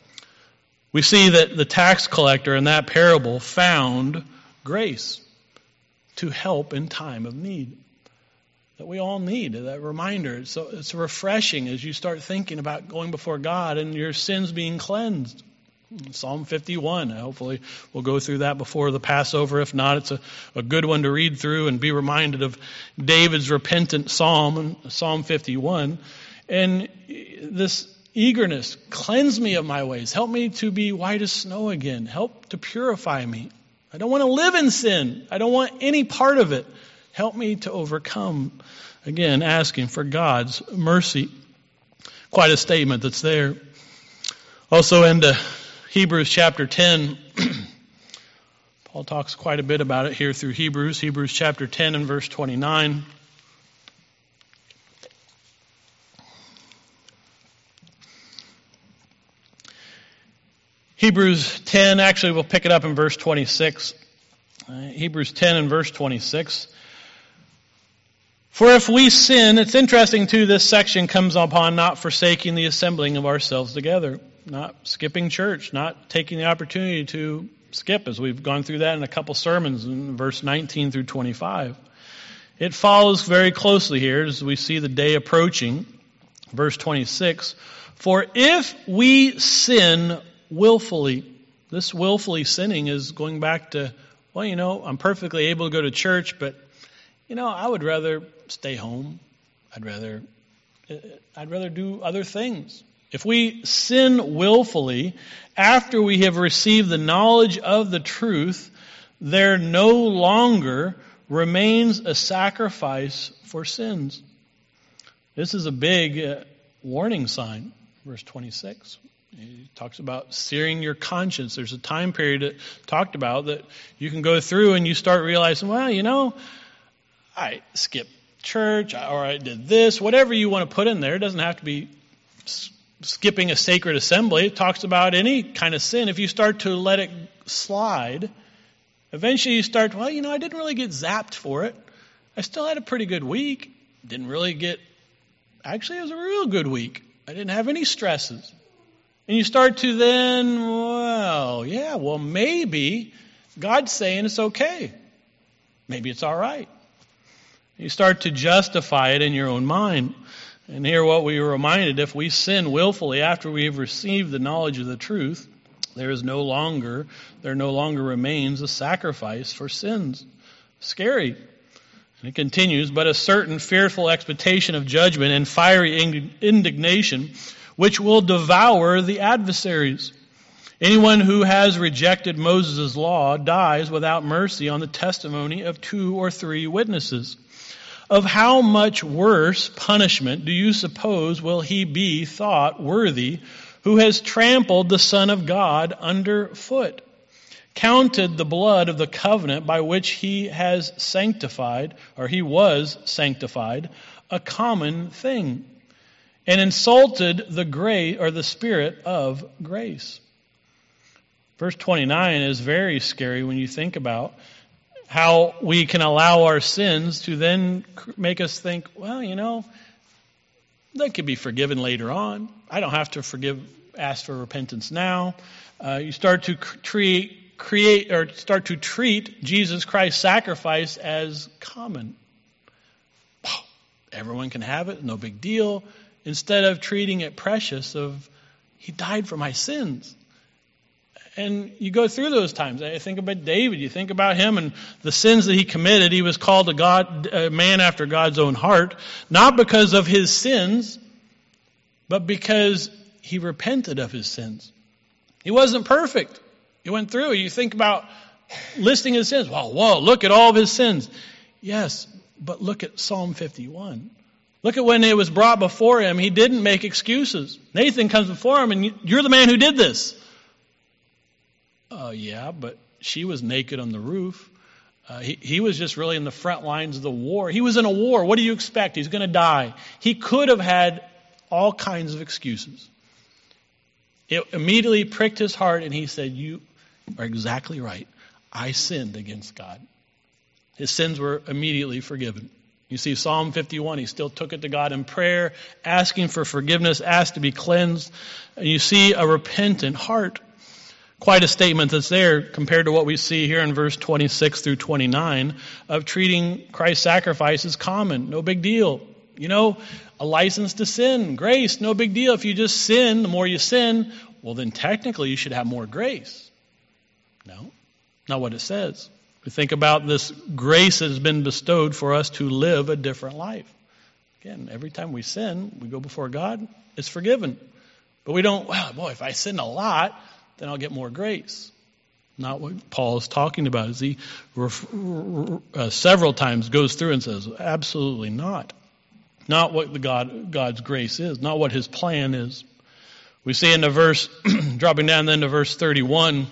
We see that the tax collector in that parable found grace to help in time of need. That we all need, that reminder. So it's refreshing as you start thinking about going before God and your sins being cleansed. Psalm 51, hopefully we'll go through that before the Passover. If not, it's a good one to read through and be reminded of David's repentant psalm, Psalm 51. And this eagerness, cleanse me of my ways. Help me to be white as snow again. Help to purify me. I don't want to live in sin. I don't want any part of it. Help me to overcome. Again, asking for God's mercy. Quite a statement that's there. Also into Hebrews chapter 10. Paul talks quite a bit about it here through Hebrews. Hebrews chapter 10 and verse 29. Hebrews 10, actually we'll pick it up in verse 26. Hebrews 10 and verse 26. For if we sin, it's interesting too, this section comes upon not forsaking the assembling of ourselves together, not skipping church, not taking the opportunity to skip, as we've gone through that in a couple sermons in verse 19 through 25. It follows very closely here as we see the day approaching. Verse 26, for if we sin willfully, this willfully sinning is going back to, well, I'm perfectly able to go to church, but, I would rather stay home. I'd rather do other things. If we sin willfully, after we have received the knowledge of the truth, there no longer remains a sacrifice for sins. This is a big warning sign, verse 26. He talks about searing your conscience. There's a time period that talked about that you can go through and you start realizing, well, I skipped church, or I did this, whatever you want to put in there. It doesn't have to be skipping a sacred assembly. It talks about any kind of sin. If you start to let it slide, eventually you start, I didn't really get zapped for it. I still had a pretty good week. Actually, it was a real good week. I didn't have any stresses. And you start to then, maybe God's saying it's okay. Maybe it's all right. You start to justify it in your own mind. And here what we were reminded, if we sin willfully after we have received the knowledge of the truth, there no longer remains a sacrifice for sins. Scary. And it continues, but a certain fearful expectation of judgment and fiery indignation, which will devour the adversaries. Anyone who has rejected Moses' law dies without mercy on the testimony of 2 or 3 witnesses. Of how much worse punishment do you suppose will he be thought worthy who has trampled the Son of God underfoot, counted the blood of the covenant by which he has sanctified, or he was sanctified, a common thing, and insulted the grace or the Spirit of grace? Verse 29 is very scary when you think about how we can allow our sins to then make us think, well, they could be forgiven later on. I don't have to ask for repentance now. You start to start to treat Jesus Christ's sacrifice as common. Everyone can have it, no big deal. Instead of treating it precious he died for my sins. And you go through those times. I think about David. You think about him and the sins that he committed. He was called a man after God's own heart, not because of his sins, but because he repented of his sins. He wasn't perfect. He went through. You think about listing his sins. Whoa, look at all of his sins. Yes, but look at Psalm 51. Look at when it was brought before him. He didn't make excuses. Nathan comes before him, and you're the man who did this. Yeah, but she was naked on the roof. He was just really in the front lines of the war. He was in a war. What do you expect? He's going to die. He could have had all kinds of excuses. It immediately pricked his heart, and he said, you are exactly right. I sinned against God. His sins were immediately forgiven. You see, Psalm 51, he still took it to God in prayer, asking for forgiveness, asked to be cleansed. And you see a repentant heart. Quite a statement that's there compared to what we see here in verse 26 through 29 of treating Christ's sacrifice as common. No big deal. A license to sin, grace, no big deal. If you just sin, the more you sin, well, then technically you should have more grace. No, not what it says. We think about this grace that has been bestowed for us to live a different life. Again, every time we sin, we go before God, it's forgiven. But we don't, if I sin a lot, then I'll get more grace. Not what Paul is talking about. As he several times goes through and says, absolutely not. Not what God's grace is. Not what his plan is. We see in the verse, dropping down then to verse 31,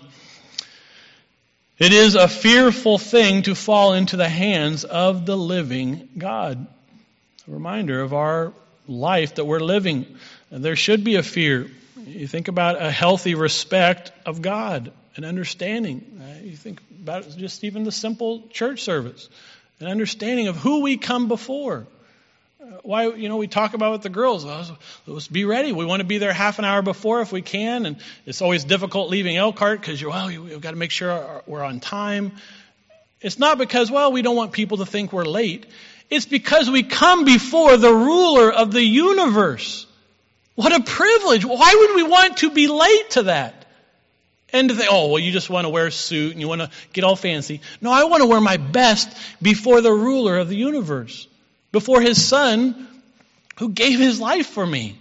it is a fearful thing to fall into the hands of the living God. A reminder of our life that we're living. And there should be a fear. You think about a healthy respect of God, an understanding. You think about just even the simple church service, an understanding of who we come before. Why, we talk about with the girls, let's be ready. We want to be there half an hour before if we can, and it's always difficult leaving Elkhart because you've got to make sure we're on time. It's not because, we don't want people to think we're late. It's because we come before the ruler of the universe. What a privilege. Why would we want to be late to that? And to think, you just want to wear a suit and you want to get all fancy. No, I want to wear my best before the ruler of the universe. Before his son who gave his life for me.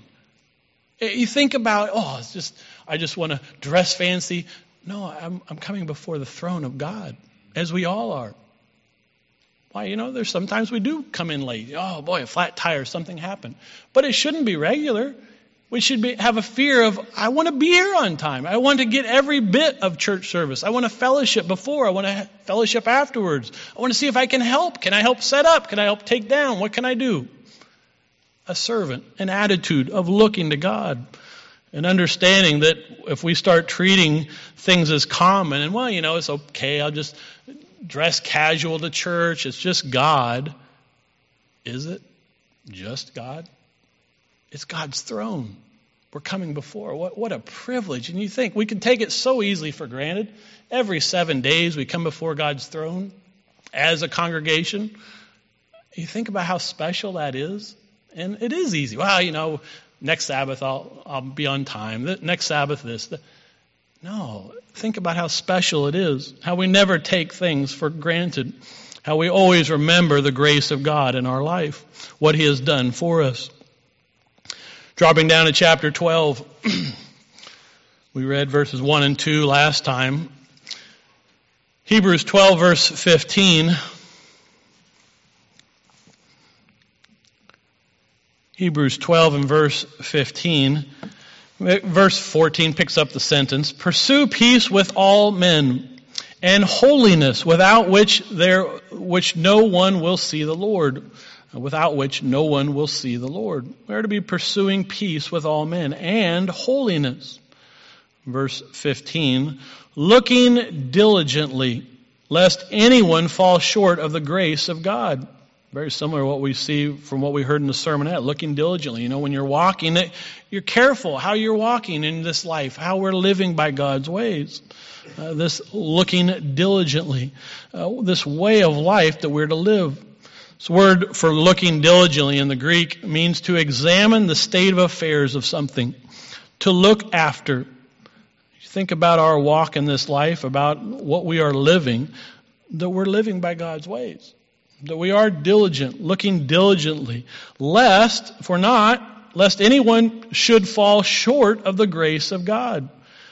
You think about, I just want to dress fancy. No, I'm coming before the throne of God, as we all are. Why, there's sometimes we do come in late. A flat tire, something happened. But it shouldn't be regular. We should have a fear of, I want to be here on time. I want to get every bit of church service. I want to fellowship before. I want to fellowship afterwards. I want to see if I can help. Can I help set up? Can I help take down? What can I do? A servant, an attitude of looking to God. And understanding that if we start treating things as common, and it's okay, I'll just dress casual to church. It's just God. Is it just God? It's God's throne. We're coming before. What a privilege. And you think we can take it so easily for granted. Every 7 days we come before God's throne as a congregation. You think about how special that is. And it is easy. Next Sabbath I'll be on time. Next Sabbath this. No. Think about how special it is. How we never take things for granted. How we always remember the grace of God in our life. What he has done for us. Dropping down to chapter 12, We read verses 1 and 2 last time. Hebrews 12, verse 15. Hebrews 12 and verse 15. Verse 14 picks up the sentence. Pursue peace with all men and holiness, without which no one will see the Lord. Without which no one will see the Lord. We are to be pursuing peace with all men and holiness. Verse 15, looking diligently, lest anyone fall short of the grace of God. Very similar to what we see from what we heard in the sermonette, looking diligently. You know, when you're walking, you're careful how you're walking in this life, how we're living by God's ways. This looking diligently, this way of life that we're to live. This word for looking diligently in the Greek means to examine the state of affairs of something, to look after. Think about our walk in this life, about what we are living, that we're living by God's ways. That we are diligent, looking diligently, lest anyone should fall short of the grace of God.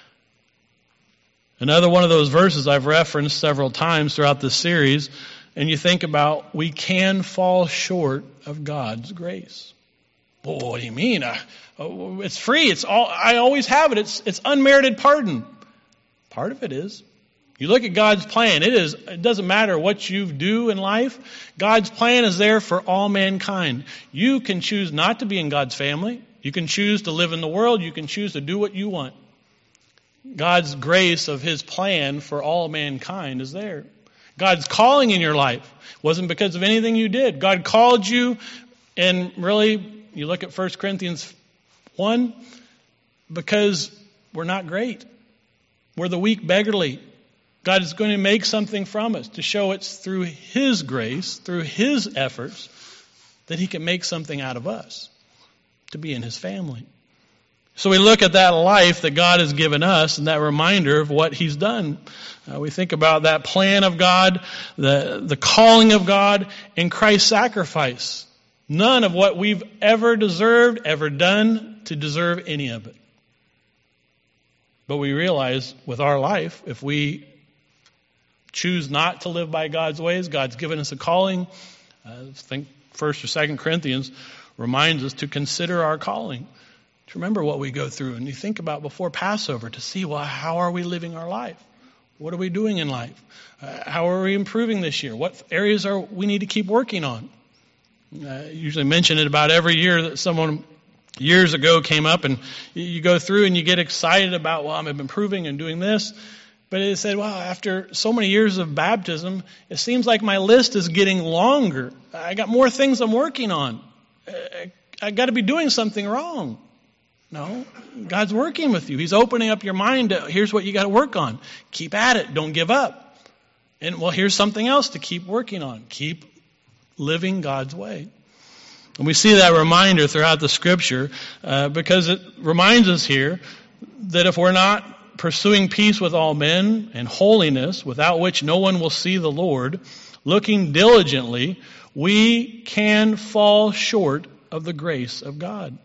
Another one of those verses I've referenced several times throughout this series, and you think about, we can fall short of God's grace. Well, what do you mean? It's free. I always have it. It's unmerited pardon. Part of it is. You look at God's plan. It doesn't matter what you do in life. God's plan is there for all mankind. You can choose not to be in God's family. You can choose to live in the world. You can choose to do what you want. God's grace of His plan for all mankind is there. God's calling in your life wasn't because of anything you did. God called you, and really, you look at 1 Corinthians 1, because we're not great. We're the weak, beggarly. God is going to make something from us to show it's through His grace, through His efforts, that He can make something out of us to be in His family. So we look at that life that God has given us and that reminder of what He's done. We think about that plan of God, the calling of God, and Christ's sacrifice. None of what we've ever deserved, ever done to deserve any of it. But we realize with our life, if we choose not to live by God's ways, God's given us a calling. I think 1 or 2 Corinthians reminds us to consider our calling. To remember what we go through. And you think about before Passover to see, well, how are we living our life? What are we doing in life? How are we improving this year? What areas are we need to keep working on? I usually mention it about every year that someone years ago came up, and you go through and you get excited about, well, I'm improving and doing this. But it said, well, after so many years of baptism, it seems like my list is getting longer. I got more things I'm working on. I got to be doing something wrong. No, God's working with you. He's opening up your mind to, here's what you got to work on. Keep at it. Don't give up. And well, here's something else to keep working on. Keep living God's way. And we see that reminder throughout the Scripture because it reminds us here that if we're not pursuing peace with all men and holiness, without which no one will see the Lord, looking diligently, we can fall short of the grace of God.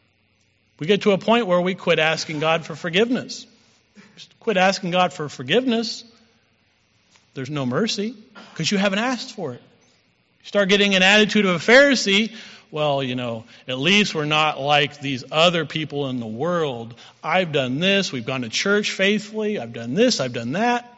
We get to a point where we quit asking God for forgiveness. Just quit asking God for forgiveness. There's no mercy because you haven't asked for it. You start getting an attitude of a Pharisee. Well, at least we're not like these other people in the world. I've done this. We've gone to church faithfully. I've done this. I've done that.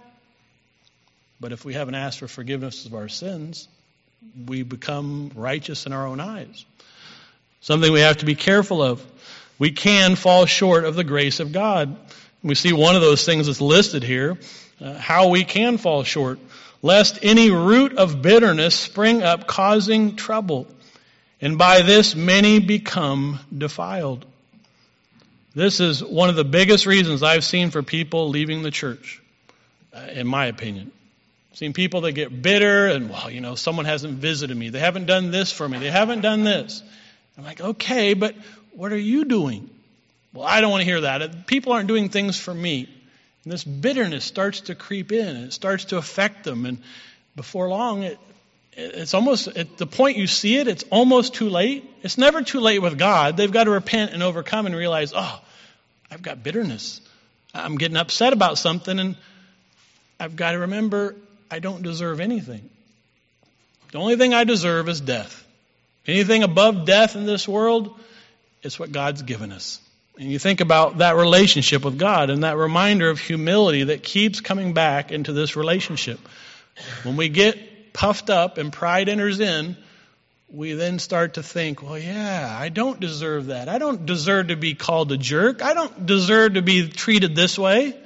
But if we haven't asked for forgiveness of our sins, we become righteous in our own eyes. Something we have to be careful of. We can fall short of the grace of God. We see one of those things that's listed here, how we can fall short. Lest any root of bitterness spring up, causing trouble. And by this many become defiled. This is one of the biggest reasons I've seen for people leaving the church, in my opinion. I've seen people that get bitter and, well, someone hasn't visited me. They haven't done this for me. They haven't done this. I'm like, okay, but what are you doing? Well, I don't want to hear that. People aren't doing things for me. And this bitterness starts to creep in and it starts to affect them. And before long, it's almost, at the point you see it, it's almost too late. It's never too late with God. They've got to repent and overcome and realize, I've got bitterness. I'm getting upset about something, and I've got to remember I don't deserve anything. The only thing I deserve is death. Anything above death in this world, it's what God's given us. And you think about that relationship with God and that reminder of humility that keeps coming back into this relationship. When we get puffed up and pride enters in, we then start to think, well, yeah, I don't deserve that. I don't deserve to be called a jerk. I don't deserve to be treated this way.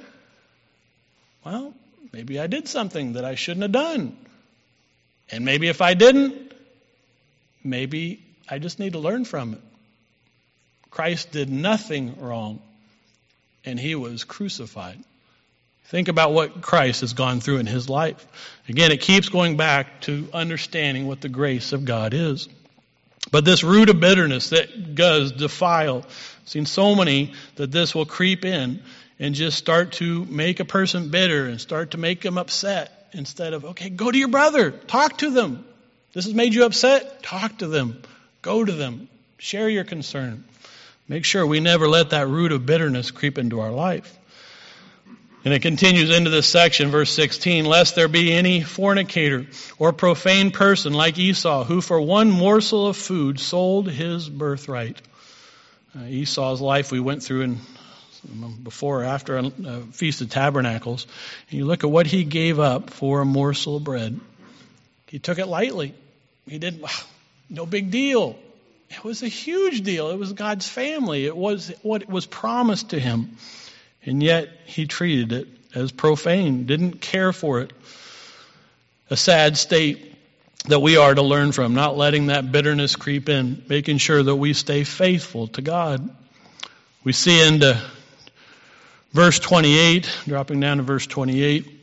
Well, maybe I did something that I shouldn't have done. And maybe if I didn't, maybe I just need to learn from it. Christ did nothing wrong, and he was crucified. Think about what Christ has gone through in his life. Again, it keeps going back to understanding what the grace of God is. But this root of bitterness that does defile, I've seen so many that this will creep in and just start to make a person bitter and start to make them upset instead of, okay, go to your brother, talk to them. This has made you upset? Talk to them. Go to them. Share your concern. Make sure we never let that root of bitterness creep into our life. And it continues into this section, verse 16, lest there be any fornicator or profane person like Esau, who for one morsel of food sold his birthright. Esau's life we went through before or after a Feast of Tabernacles. And you look at what he gave up for a morsel of bread. He took it lightly. He didn't, no big deal. It was a huge deal. It was God's family. It was what was promised to him. And yet he treated it as profane, didn't care for it. A sad state that we are to learn from, not letting that bitterness creep in, making sure that we stay faithful to God. We see into verse 28, dropping down to verse 28.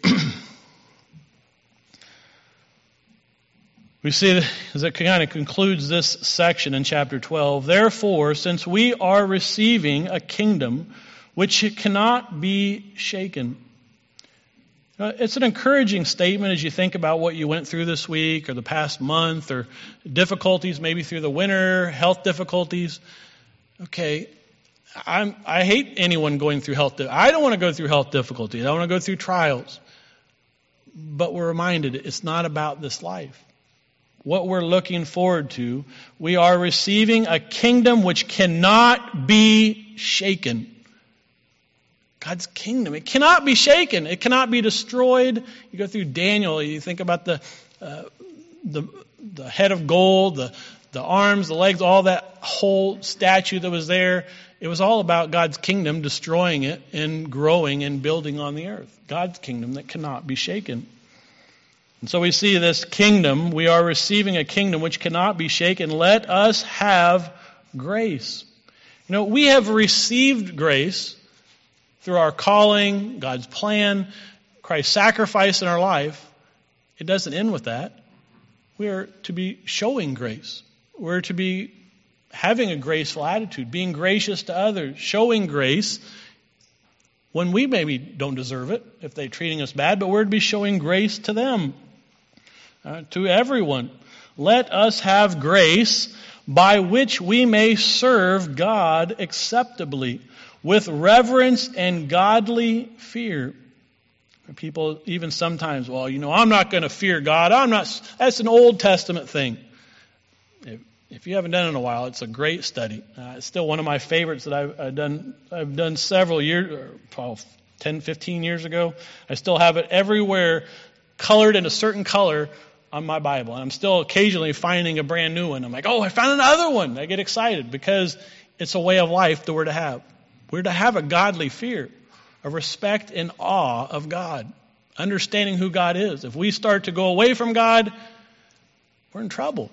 We see as it kind of concludes this section in chapter 12, therefore, since we are receiving a kingdom which cannot be shaken. It's an encouraging statement as you think about what you went through this week or the past month or difficulties maybe through the winter, health difficulties. Okay, I hate anyone going through health. I don't want to go through health difficulties. I don't want to go through trials. But we're reminded it's not about this life. What we're looking forward to, we are receiving a kingdom which cannot be shaken. God's kingdom, it cannot be shaken. It cannot be destroyed. You go through Daniel, you think about the head of gold, the arms, the legs, all that whole statue that was there. It was all about God's kingdom, destroying it and growing and building on the earth. God's kingdom that cannot be shaken. And so we see this kingdom, we are receiving a kingdom which cannot be shaken. Let us have grace. You know, we have received grace through our calling, God's plan, Christ's sacrifice in our life. It doesn't end with that. We are to be showing grace. We're to be having a graceful attitude, being gracious to others, showing grace when we maybe don't deserve it, if they're treating us bad, but we're to be showing grace to them, to everyone. Let us have grace by which we may serve God acceptably, with reverence and godly fear. People even sometimes, well, I'm not going to fear God. That's an Old Testament thing. If you haven't done it in a while, it's a great study. It's still one of my favorites that I've done several years, 10, 15 years ago. I still have it everywhere, colored in a certain color on my Bible. And I'm still occasionally finding a brand new one. I'm like, I found another one. I get excited because it's a way of life that we're to have. We're to have a godly fear, a respect and awe of God, understanding who God is. If we start to go away from God, we're in trouble.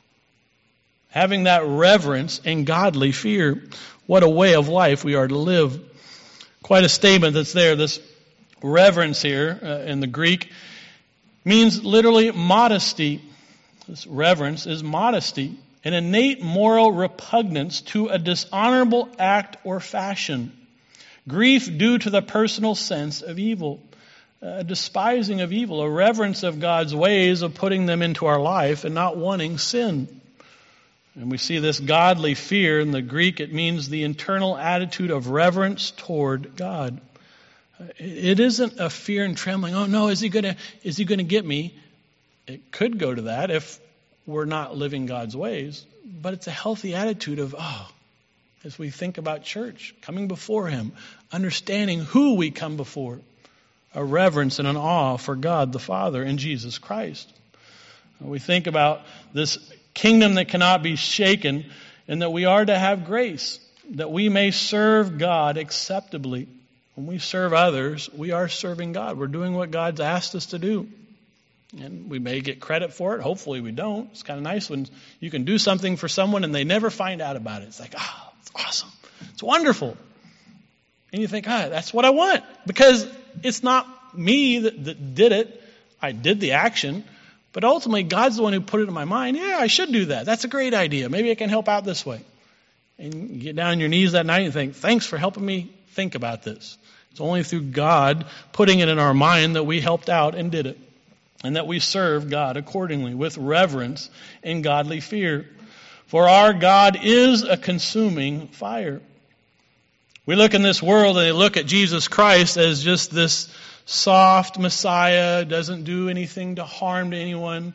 Having that reverence and godly fear, what a way of life we are to live. Quite a statement that's there. This reverence here in the Greek means literally modesty. This reverence is modesty, an innate moral repugnance to a dishonorable act or fashion. Grief due to the personal sense of evil. A despising of evil, a reverence of God's ways of putting them into our life and not wanting sin. And we see this godly fear in the Greek. It means the internal attitude of reverence toward God. It isn't a fear and trembling. Oh no, is he going to get me? It could go to that if we're not living God's ways, but it's a healthy attitude of, as we think about church, coming before Him, understanding who we come before, a reverence and an awe for God the Father and Jesus Christ. We think about this kingdom that cannot be shaken, and that we are to have grace, that we may serve God acceptably. When we serve others, we are serving God. We're doing what God's asked us to do. And we may get credit for it. Hopefully we don't. It's kind of nice when you can do something for someone and they never find out about it. It's like, it's awesome. It's wonderful. And you think, that's what I want. Because it's not me that did it. I did the action. But ultimately, God's the one who put it in my mind. Yeah, I should do that. That's a great idea. Maybe I can help out this way. And you get down on your knees that night and think, thanks for helping me think about this. It's only through God putting it in our mind that we helped out and did it. And that we serve God accordingly with reverence and godly fear. For our God is a consuming fire. We look in this world and they look at Jesus Christ as just this soft Messiah, doesn't do anything to harm to anyone.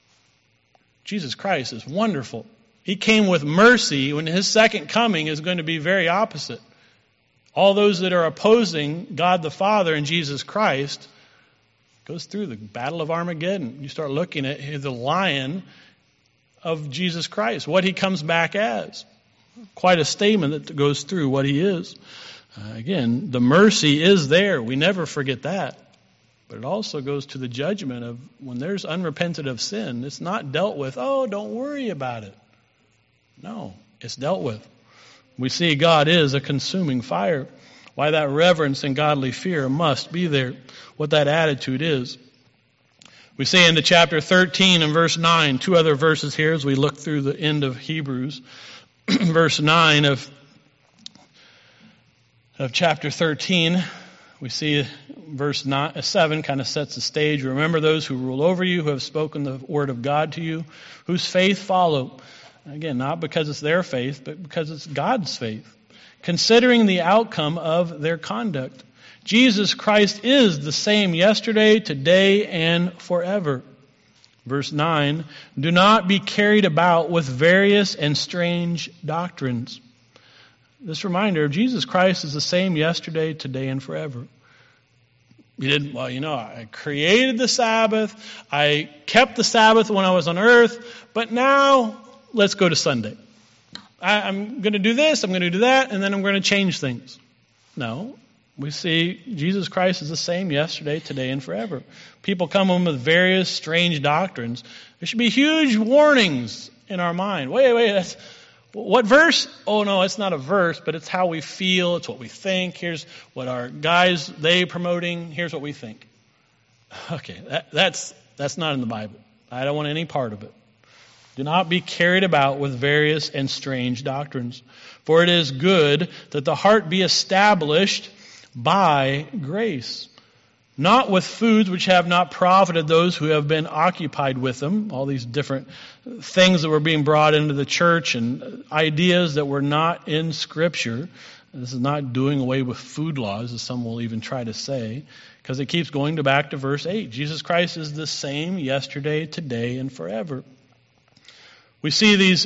Jesus Christ is wonderful. He came with mercy when His second coming is going to be very opposite. All those that are opposing God the Father and Jesus Christ goes through the battle of Armageddon. You start looking at the lion of Jesus Christ, what He comes back as. Quite a statement that goes through what He is. Again, the mercy is there. We never forget that. But it also goes to the judgment of when there's unrepented of sin, it's not dealt with, don't worry about it. No, it's dealt with. We see God is a consuming fire. Why that reverence and godly fear must be there. What that attitude is. We see into chapter 13 and verse 9, two other verses here as we look through the end of Hebrews. Verse 9 of chapter 13, we see verse 7 kind of sets the stage. Remember those who rule over you, who have spoken the word of God to you, whose faith follow. Again, not because it's their faith, but because it's God's faith. Considering the outcome of their conduct. Jesus Christ is the same yesterday, today, and forever. Verse 9, do not be carried about with various and strange doctrines. This reminder of Jesus Christ is the same yesterday, today, and forever. He didn't, I created the Sabbath. I kept the Sabbath when I was on earth. But now, let's go to Sunday. I'm going to do this, I'm going to do that, and then I'm going to change things. No. We see Jesus Christ is the same yesterday, today, and forever. People come in with various strange doctrines. There should be huge warnings in our mind. Wait, that's what verse? Oh no, it's not a verse, but it's how we feel, it's what we think. Here's what our guys, they promoting, here's what we think. Okay, that's not in the Bible. I don't want any part of it. Do not be carried about with various and strange doctrines. For it is good that the heart be established by grace, not with foods which have not profited those who have been occupied with them. All these different things that were being brought into the church and ideas that were not in Scripture. This is not doing away with food laws, as some will even try to say, because it keeps going back to verse 8. Jesus Christ is the same yesterday, today, and forever. We see these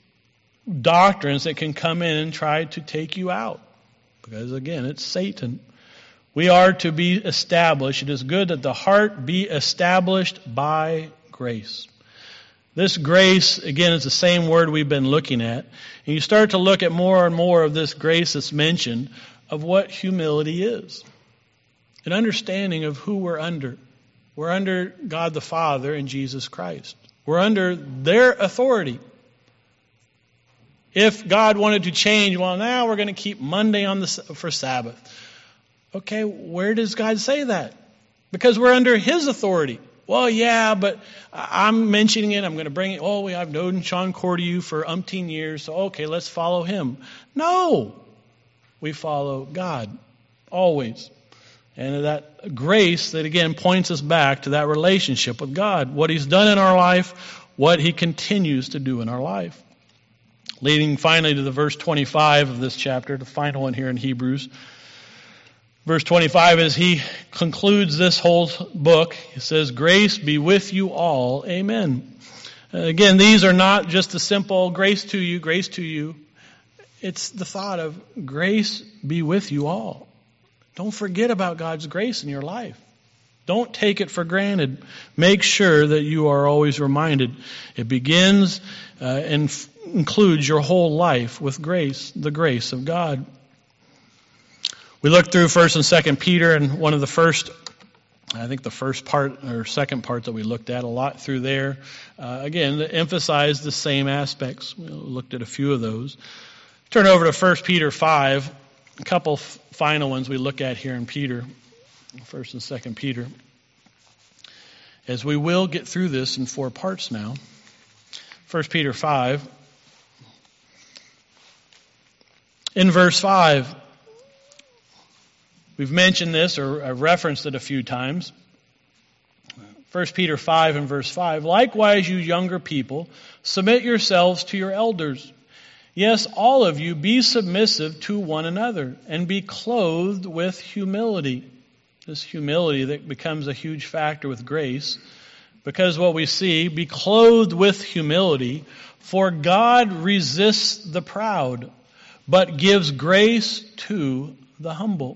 doctrines that can come in and try to take you out. Because again, it's Satan. We are to be established. It is good that the heart be established by grace. This grace, again, is the same word we've been looking at. And you start to look at more and more of this grace that's mentioned of what humility is. An understanding of who we're under. We're under God the Father and Jesus Christ. We're under their authority. If God wanted to change, now we're going to keep Monday for Sabbath. Okay, where does God say that? Because we're under His authority. Well, yeah, but I'm mentioning it. I'm going to bring it. Oh, I've known Sean Cordew for umpteen years, so okay, let's follow him. No, we follow God always. And that grace that, again, points us back to that relationship with God. What He's done in our life, what He continues to do in our life. Leading finally to the verse 25 of this chapter, the final one here in Hebrews. Verse 25, as he concludes this whole book, he says, "Grace be with you all. Amen." Again, these are not just a simple grace to you, grace to you. It's the thought of grace be with you all. Don't forget about God's grace in your life. Don't take it for granted. Make sure that you are always reminded. It begins and includes your whole life with grace, the grace of God. We looked through 1st and 2nd Peter, and one of the first, I think the first part or second part that we looked at a lot through there, again, to emphasize the same aspects. We looked at a few of those. Turn over to 1 Peter 5, a couple final ones we look at here in Peter, 1st and 2nd Peter, as we will get through this in 4 parts now. 1 Peter 5, in verse 5, we've mentioned this or I've referenced it a few times. 1 Peter 5 and verse 5, "Likewise, you younger people, submit yourselves to your elders. Yes, all of you be submissive to one another and be clothed with humility." This humility that becomes a huge factor with grace, because what we see, be clothed with humility, for God resists the proud, but gives grace to the humble.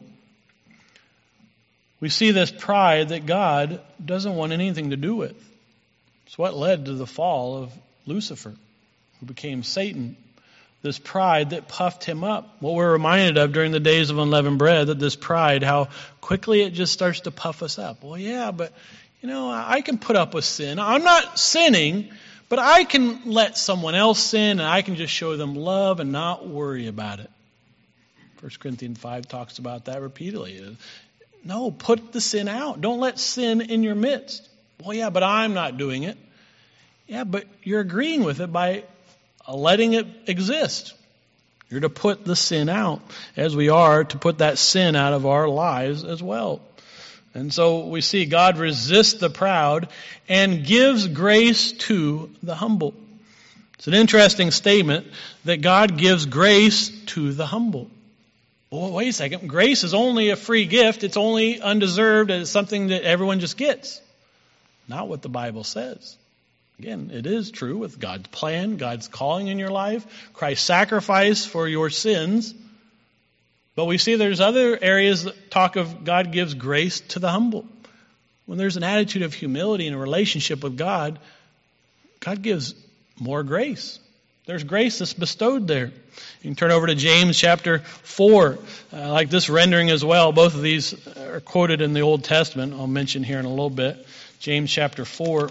We see this pride that God doesn't want anything to do with. It's what led to the fall of Lucifer, who became Satan. This pride that puffed him up. What we're reminded of during the days of unleavened bread, that this pride, how quickly it just starts to puff us up. Well, yeah, but, I can put up with sin. I'm not sinning, but I can let someone else sin, and I can just show them love and not worry about it. 1 Corinthians 5 talks about that repeatedly. No, put the sin out. Don't let sin in your midst. Well, yeah, but I'm not doing it. Yeah, but you're agreeing with it by letting it exist. You're to put the sin out, as we are to put that sin out of our lives as well. And so we see God resists the proud and gives grace to the humble. It's an interesting statement that God gives grace to the humble. Well, wait a second. Grace is only a free gift. It's only undeserved. It's something that everyone just gets. Not what the Bible says. Again, it is true with God's plan, God's calling in your life, Christ's sacrifice for your sins. But we see there's other areas that talk of God gives grace to the humble. When there's an attitude of humility in a relationship with God, God gives more grace. There's grace that's bestowed there. You can turn over to James chapter 4. I like this rendering as well. Both of these are quoted in the Old Testament. I'll mention here in a little bit. James chapter 4.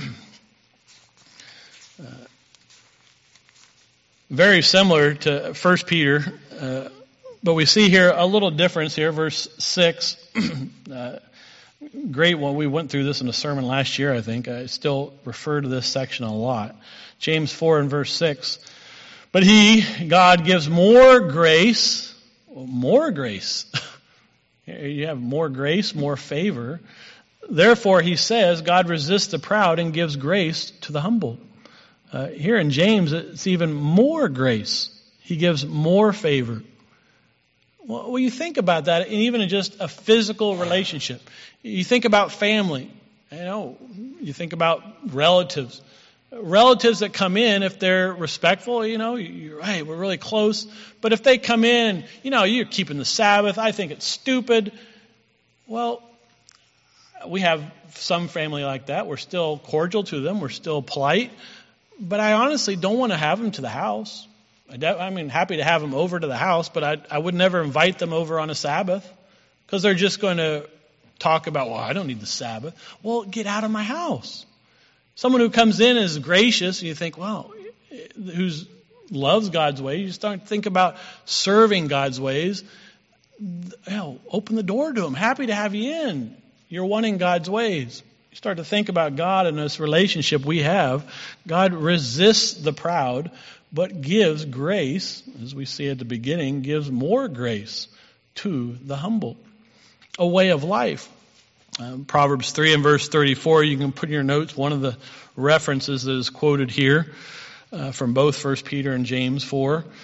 Very similar to 1 Peter, but we see here a little difference here. Verse 6, great one. We went through this in a sermon last year, I think. I still refer to this section a lot. James 4 and verse 6. "But he, God, gives more grace." More grace. You have more grace, more favor. "Therefore, he says, God resists the proud and gives grace to the humble." Here in James, it's even more grace. He gives more favor. Well, you think about that, and even in just a physical relationship. You think about family. You think about relatives. Relatives that come in, if they're respectful, you're right, we're really close. But if they come in, you're keeping the Sabbath, I think it's stupid. Well, we have some family like that. We're still cordial to them. We're still polite. But I honestly don't want to have them to the house. Happy to have them over to the house, but I would never invite them over on a Sabbath, because they're just going to talk about, well, I don't need the Sabbath. Well, get out of my house. Someone who comes in is gracious, and you think, wow, who loves God's way, you start to think about serving God's ways. Open the door to them. Happy to have you in. You're wanting God's ways. You start to think about God and this relationship we have. God resists the proud, but gives grace, as we see at the beginning, gives more grace to the humble. A way of life. Proverbs 3 and verse 34, you can put in your notes one of the references that is quoted here from both 1 Peter and James 4.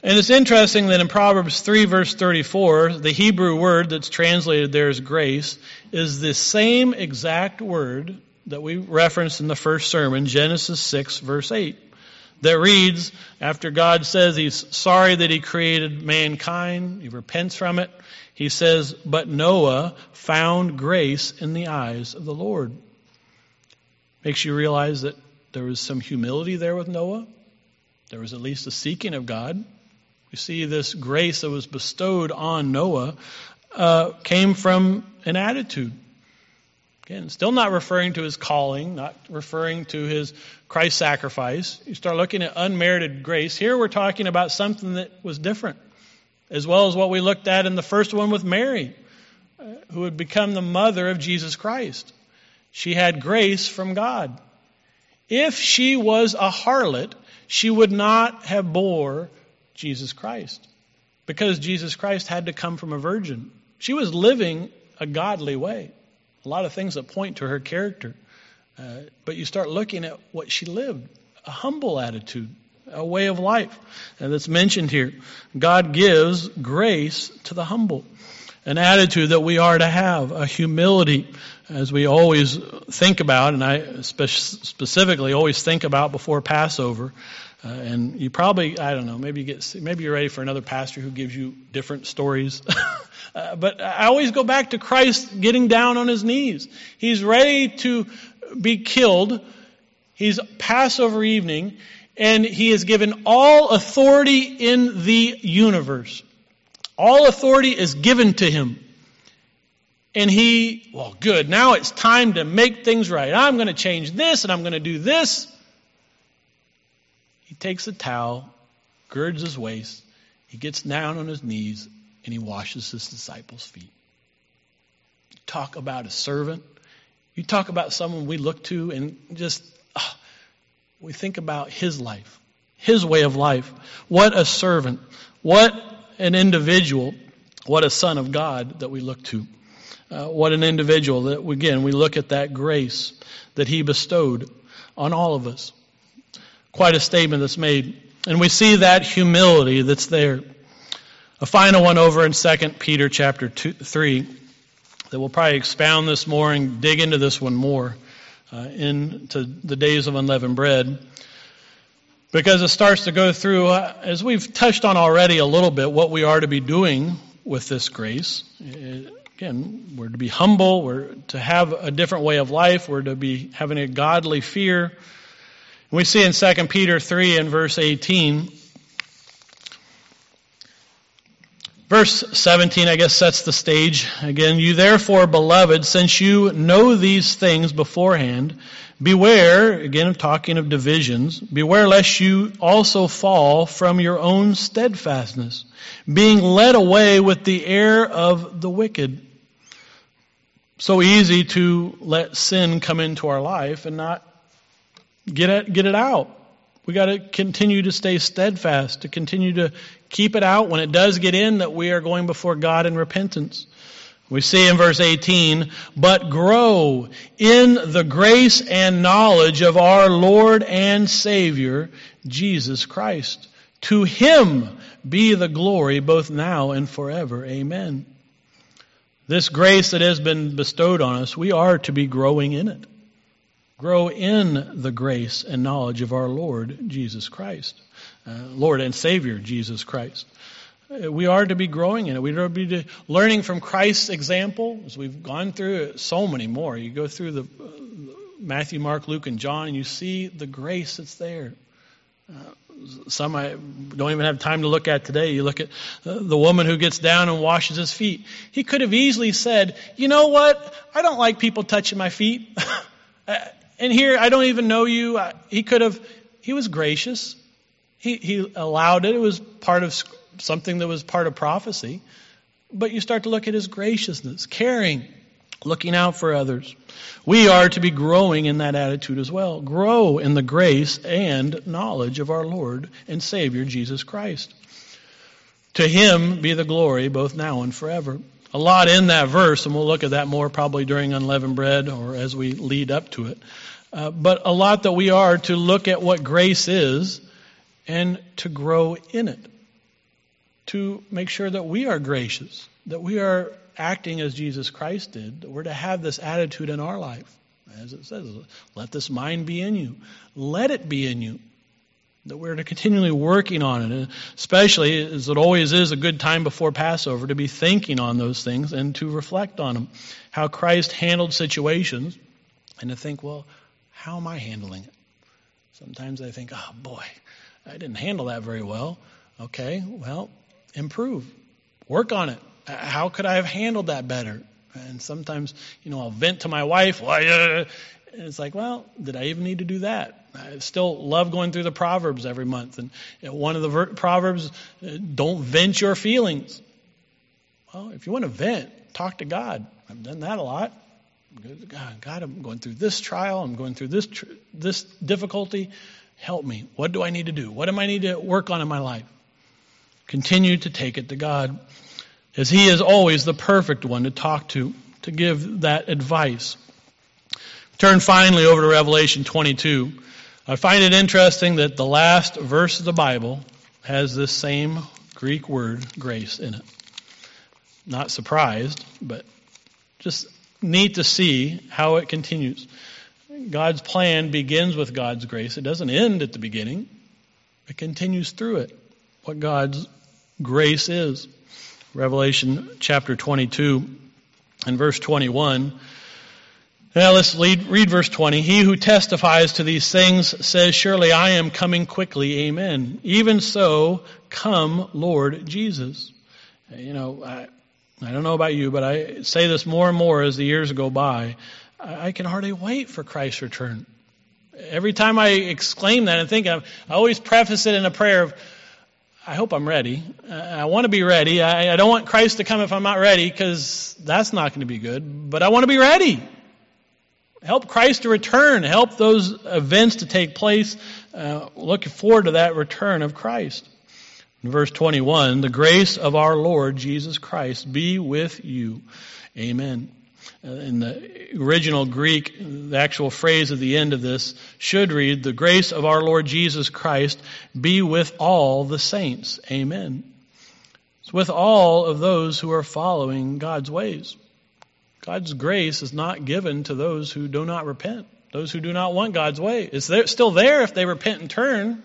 And it's interesting that in Proverbs 3, verse 34, the Hebrew word that's translated there as grace is the same exact word that we referenced in the first sermon, Genesis 6, verse 8, that reads, after God says He's sorry that He created mankind, He repents from it, He says, but Noah found grace in the eyes of the Lord. Makes you realize that there was some humility there with Noah. There was at least a seeking of God. You see, this grace that was bestowed on Noah came from an attitude. Again, still not referring to his calling, not referring to his Christ sacrifice. You start looking at unmerited grace. Here we're talking about something that was different, as well as what we looked at in the first one with Mary, who had become the mother of Jesus Christ. She had grace from God. If she was a harlot, she would not have bore Jesus Christ, because Jesus Christ had to come from a virgin. She was living a godly way. A lot of things that point to her character. But you start looking at what she lived, a humble attitude, a way of life that's mentioned here. God gives grace to the humble, an attitude that we are to have, a humility, as we always think about, and I specifically always think about before Passover. And you probably, I don't know, maybe you're ready for another pastor who gives you different stories. But I always go back to Christ getting down on His knees. He's ready to be killed. He's Passover evening, and He is given all authority in the universe. All authority is given to Him. And good, now it's time to make things right. I'm going to change this, and I'm going to do this. He takes a towel, girds his waist, He gets down on His knees, and He washes His disciples' feet. You talk about a servant. You talk about someone we look to and just, we think about His life, His way of life. What a servant. What an individual. What a son of God that we look to. What an individual that, again, we look at that grace that He bestowed on all of us. Quite a statement that's made. And we see that humility that's there. A final one over in 2 Peter chapter 3 that we'll probably expound this more and dig into this one more into the days of unleavened bread. Because it starts to go through, as we've touched on already a little bit, what we are to be doing with this grace. Again, we're to be humble, we're to have a different way of life, we're to be having a godly fear. We see in 2 Peter 3 and verse 18, verse 17, I guess, sets the stage. Again, you therefore, beloved, since you know these things beforehand, beware, again, I'm talking of divisions, beware lest you also fall from your own steadfastness, being led away with the error of the wicked. So easy to let sin come into our life and not get it out. We got to continue to stay steadfast, to continue to keep it out when it does get in, that we are going before God in repentance. We see in verse 18, but grow in the grace and knowledge of our Lord and Savior, Jesus Christ. To Him be the glory both now and forever. Amen. This grace that has been bestowed on us, we are to be growing in it. Grow in the grace and knowledge of our Lord Jesus Christ. Lord and Savior Jesus Christ. We are to be growing in it. We are to be learning from Christ's example, as we've gone through so many more. You go through the Matthew, Mark, Luke, and John, and you see the grace that's there. Some I don't even have time to look at today. You look at the woman who gets down and washes His feet. He could have easily said, you know what? I don't like people touching my feet. And here, I don't even know you. He was gracious. He allowed it. It was part of something that was part of prophecy. But you start to look at His graciousness, caring, looking out for others. We are to be growing in that attitude as well. Grow in the grace and knowledge of our Lord and Savior, Jesus Christ. To Him be the glory both now and forever. A lot in that verse, and we'll look at that more probably during unleavened bread or as we lead up to it. But a lot that we are to look at what grace is and to grow in it. to make sure that we are gracious, that we are acting as Jesus Christ did, that we're to have this attitude in our life. As it says, let this mind be in you. Let it be in you. That we're to continually working on it, and especially as it always is a good time before Passover to be thinking on those things and to reflect on them. How Christ handled situations, and to think, well, how am I handling it? Sometimes I think, oh boy, I didn't handle that very well. Okay, well, improve. Work on it. How could I have handled that better? And sometimes, I'll vent to my wife. And it's like, well, did I even need to do that? I still love going through the Proverbs every month. And one of the Proverbs, don't vent your feelings. Well, if you want to vent, talk to God. I've done that a lot. God, I'm going through this trial. I'm going through this difficulty. Help me. What do I need to do? What do I need to work on in my life? Continue to take it to God, as He is always the perfect one to talk to give that advice. Turn finally over to Revelation 22. I find it interesting that the last verse of the Bible has this same Greek word, grace, in it. Not surprised, but just neat to see how it continues. God's plan begins with God's grace. It doesn't end at the beginning. It continues through it, what God's grace is. Revelation chapter 22 and verse 21. Now let's read verse 20. He who testifies to these things says, surely I am coming quickly. Amen. Even so, come, Lord Jesus. I don't know about you, but I say this more and more as the years go by. I can hardly wait for Christ's return. Every time I exclaim that and think, I always preface it in a prayer of, I hope I'm ready. I want to be ready. I don't want Christ to come if I'm not ready, because that's not going to be good. But I want to be ready. Help Christ to return. Help those events to take place. Looking forward to that return of Christ. In verse 21, the grace of our Lord Jesus Christ be with you. Amen. In the original Greek, the actual phrase at the end of this should read, the grace of our Lord Jesus Christ be with all the saints. Amen. It's with all of those who are following God's ways. God's grace is not given to those who do not repent, those who do not want God's way. It's still there if they repent and turn,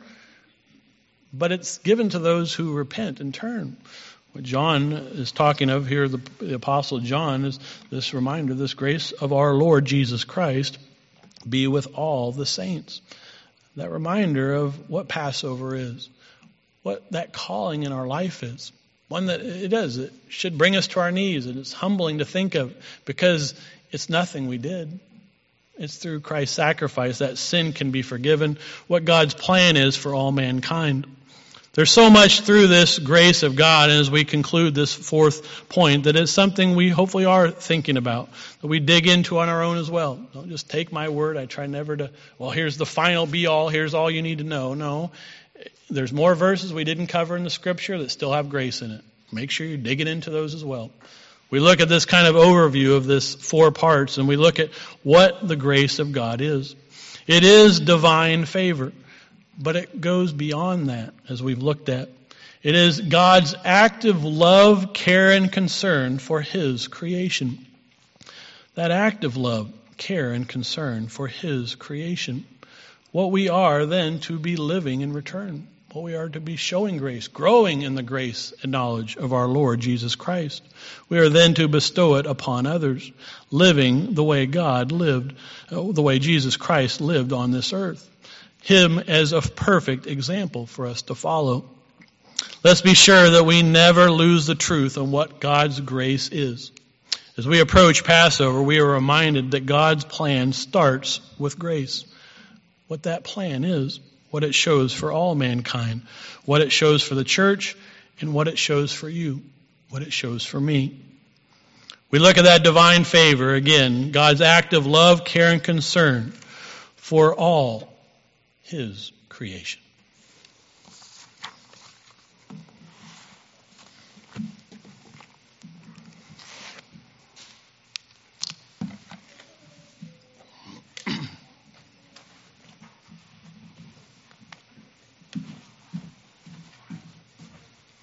but it's given to those who repent and turn. What John is talking of here, the Apostle John, is this reminder, this grace of our Lord Jesus Christ be with all the saints. That reminder of what Passover is, what that calling in our life is. One that it should bring us to our knees, and it's humbling to think of, because it's nothing we did. It's through Christ's sacrifice that sin can be forgiven, what God's plan is for all mankind. There's so much through this grace of God, and as we conclude this fourth point, that it's something we hopefully are thinking about, that we dig into on our own as well. Don't just take my word. I try never to, here's the final be-all, here's all you need to know. No, there's more verses we didn't cover in the Scripture that still have grace in it. Make sure you dig it into those as well. We look at this kind of overview of this 4 parts, and we look at what the grace of God is. It is divine favor. But it goes beyond that, as we've looked at. It is God's active love, care, and concern for His creation. That active love, care, and concern for His creation. What we are then to be living in return. What we are to be showing grace, growing in the grace and knowledge of our Lord Jesus Christ. We are then to bestow it upon others, living the way God lived, the way Jesus Christ lived on this earth. Him as a perfect example for us to follow. Let's be sure that we never lose the truth on what God's grace is. As we approach Passover, we are reminded that God's plan starts with grace. What that plan is, what it shows for all mankind, what it shows for the church, and what it shows for you, what it shows for me. We look at that divine favor, again, God's active love, care, and concern for all His creation.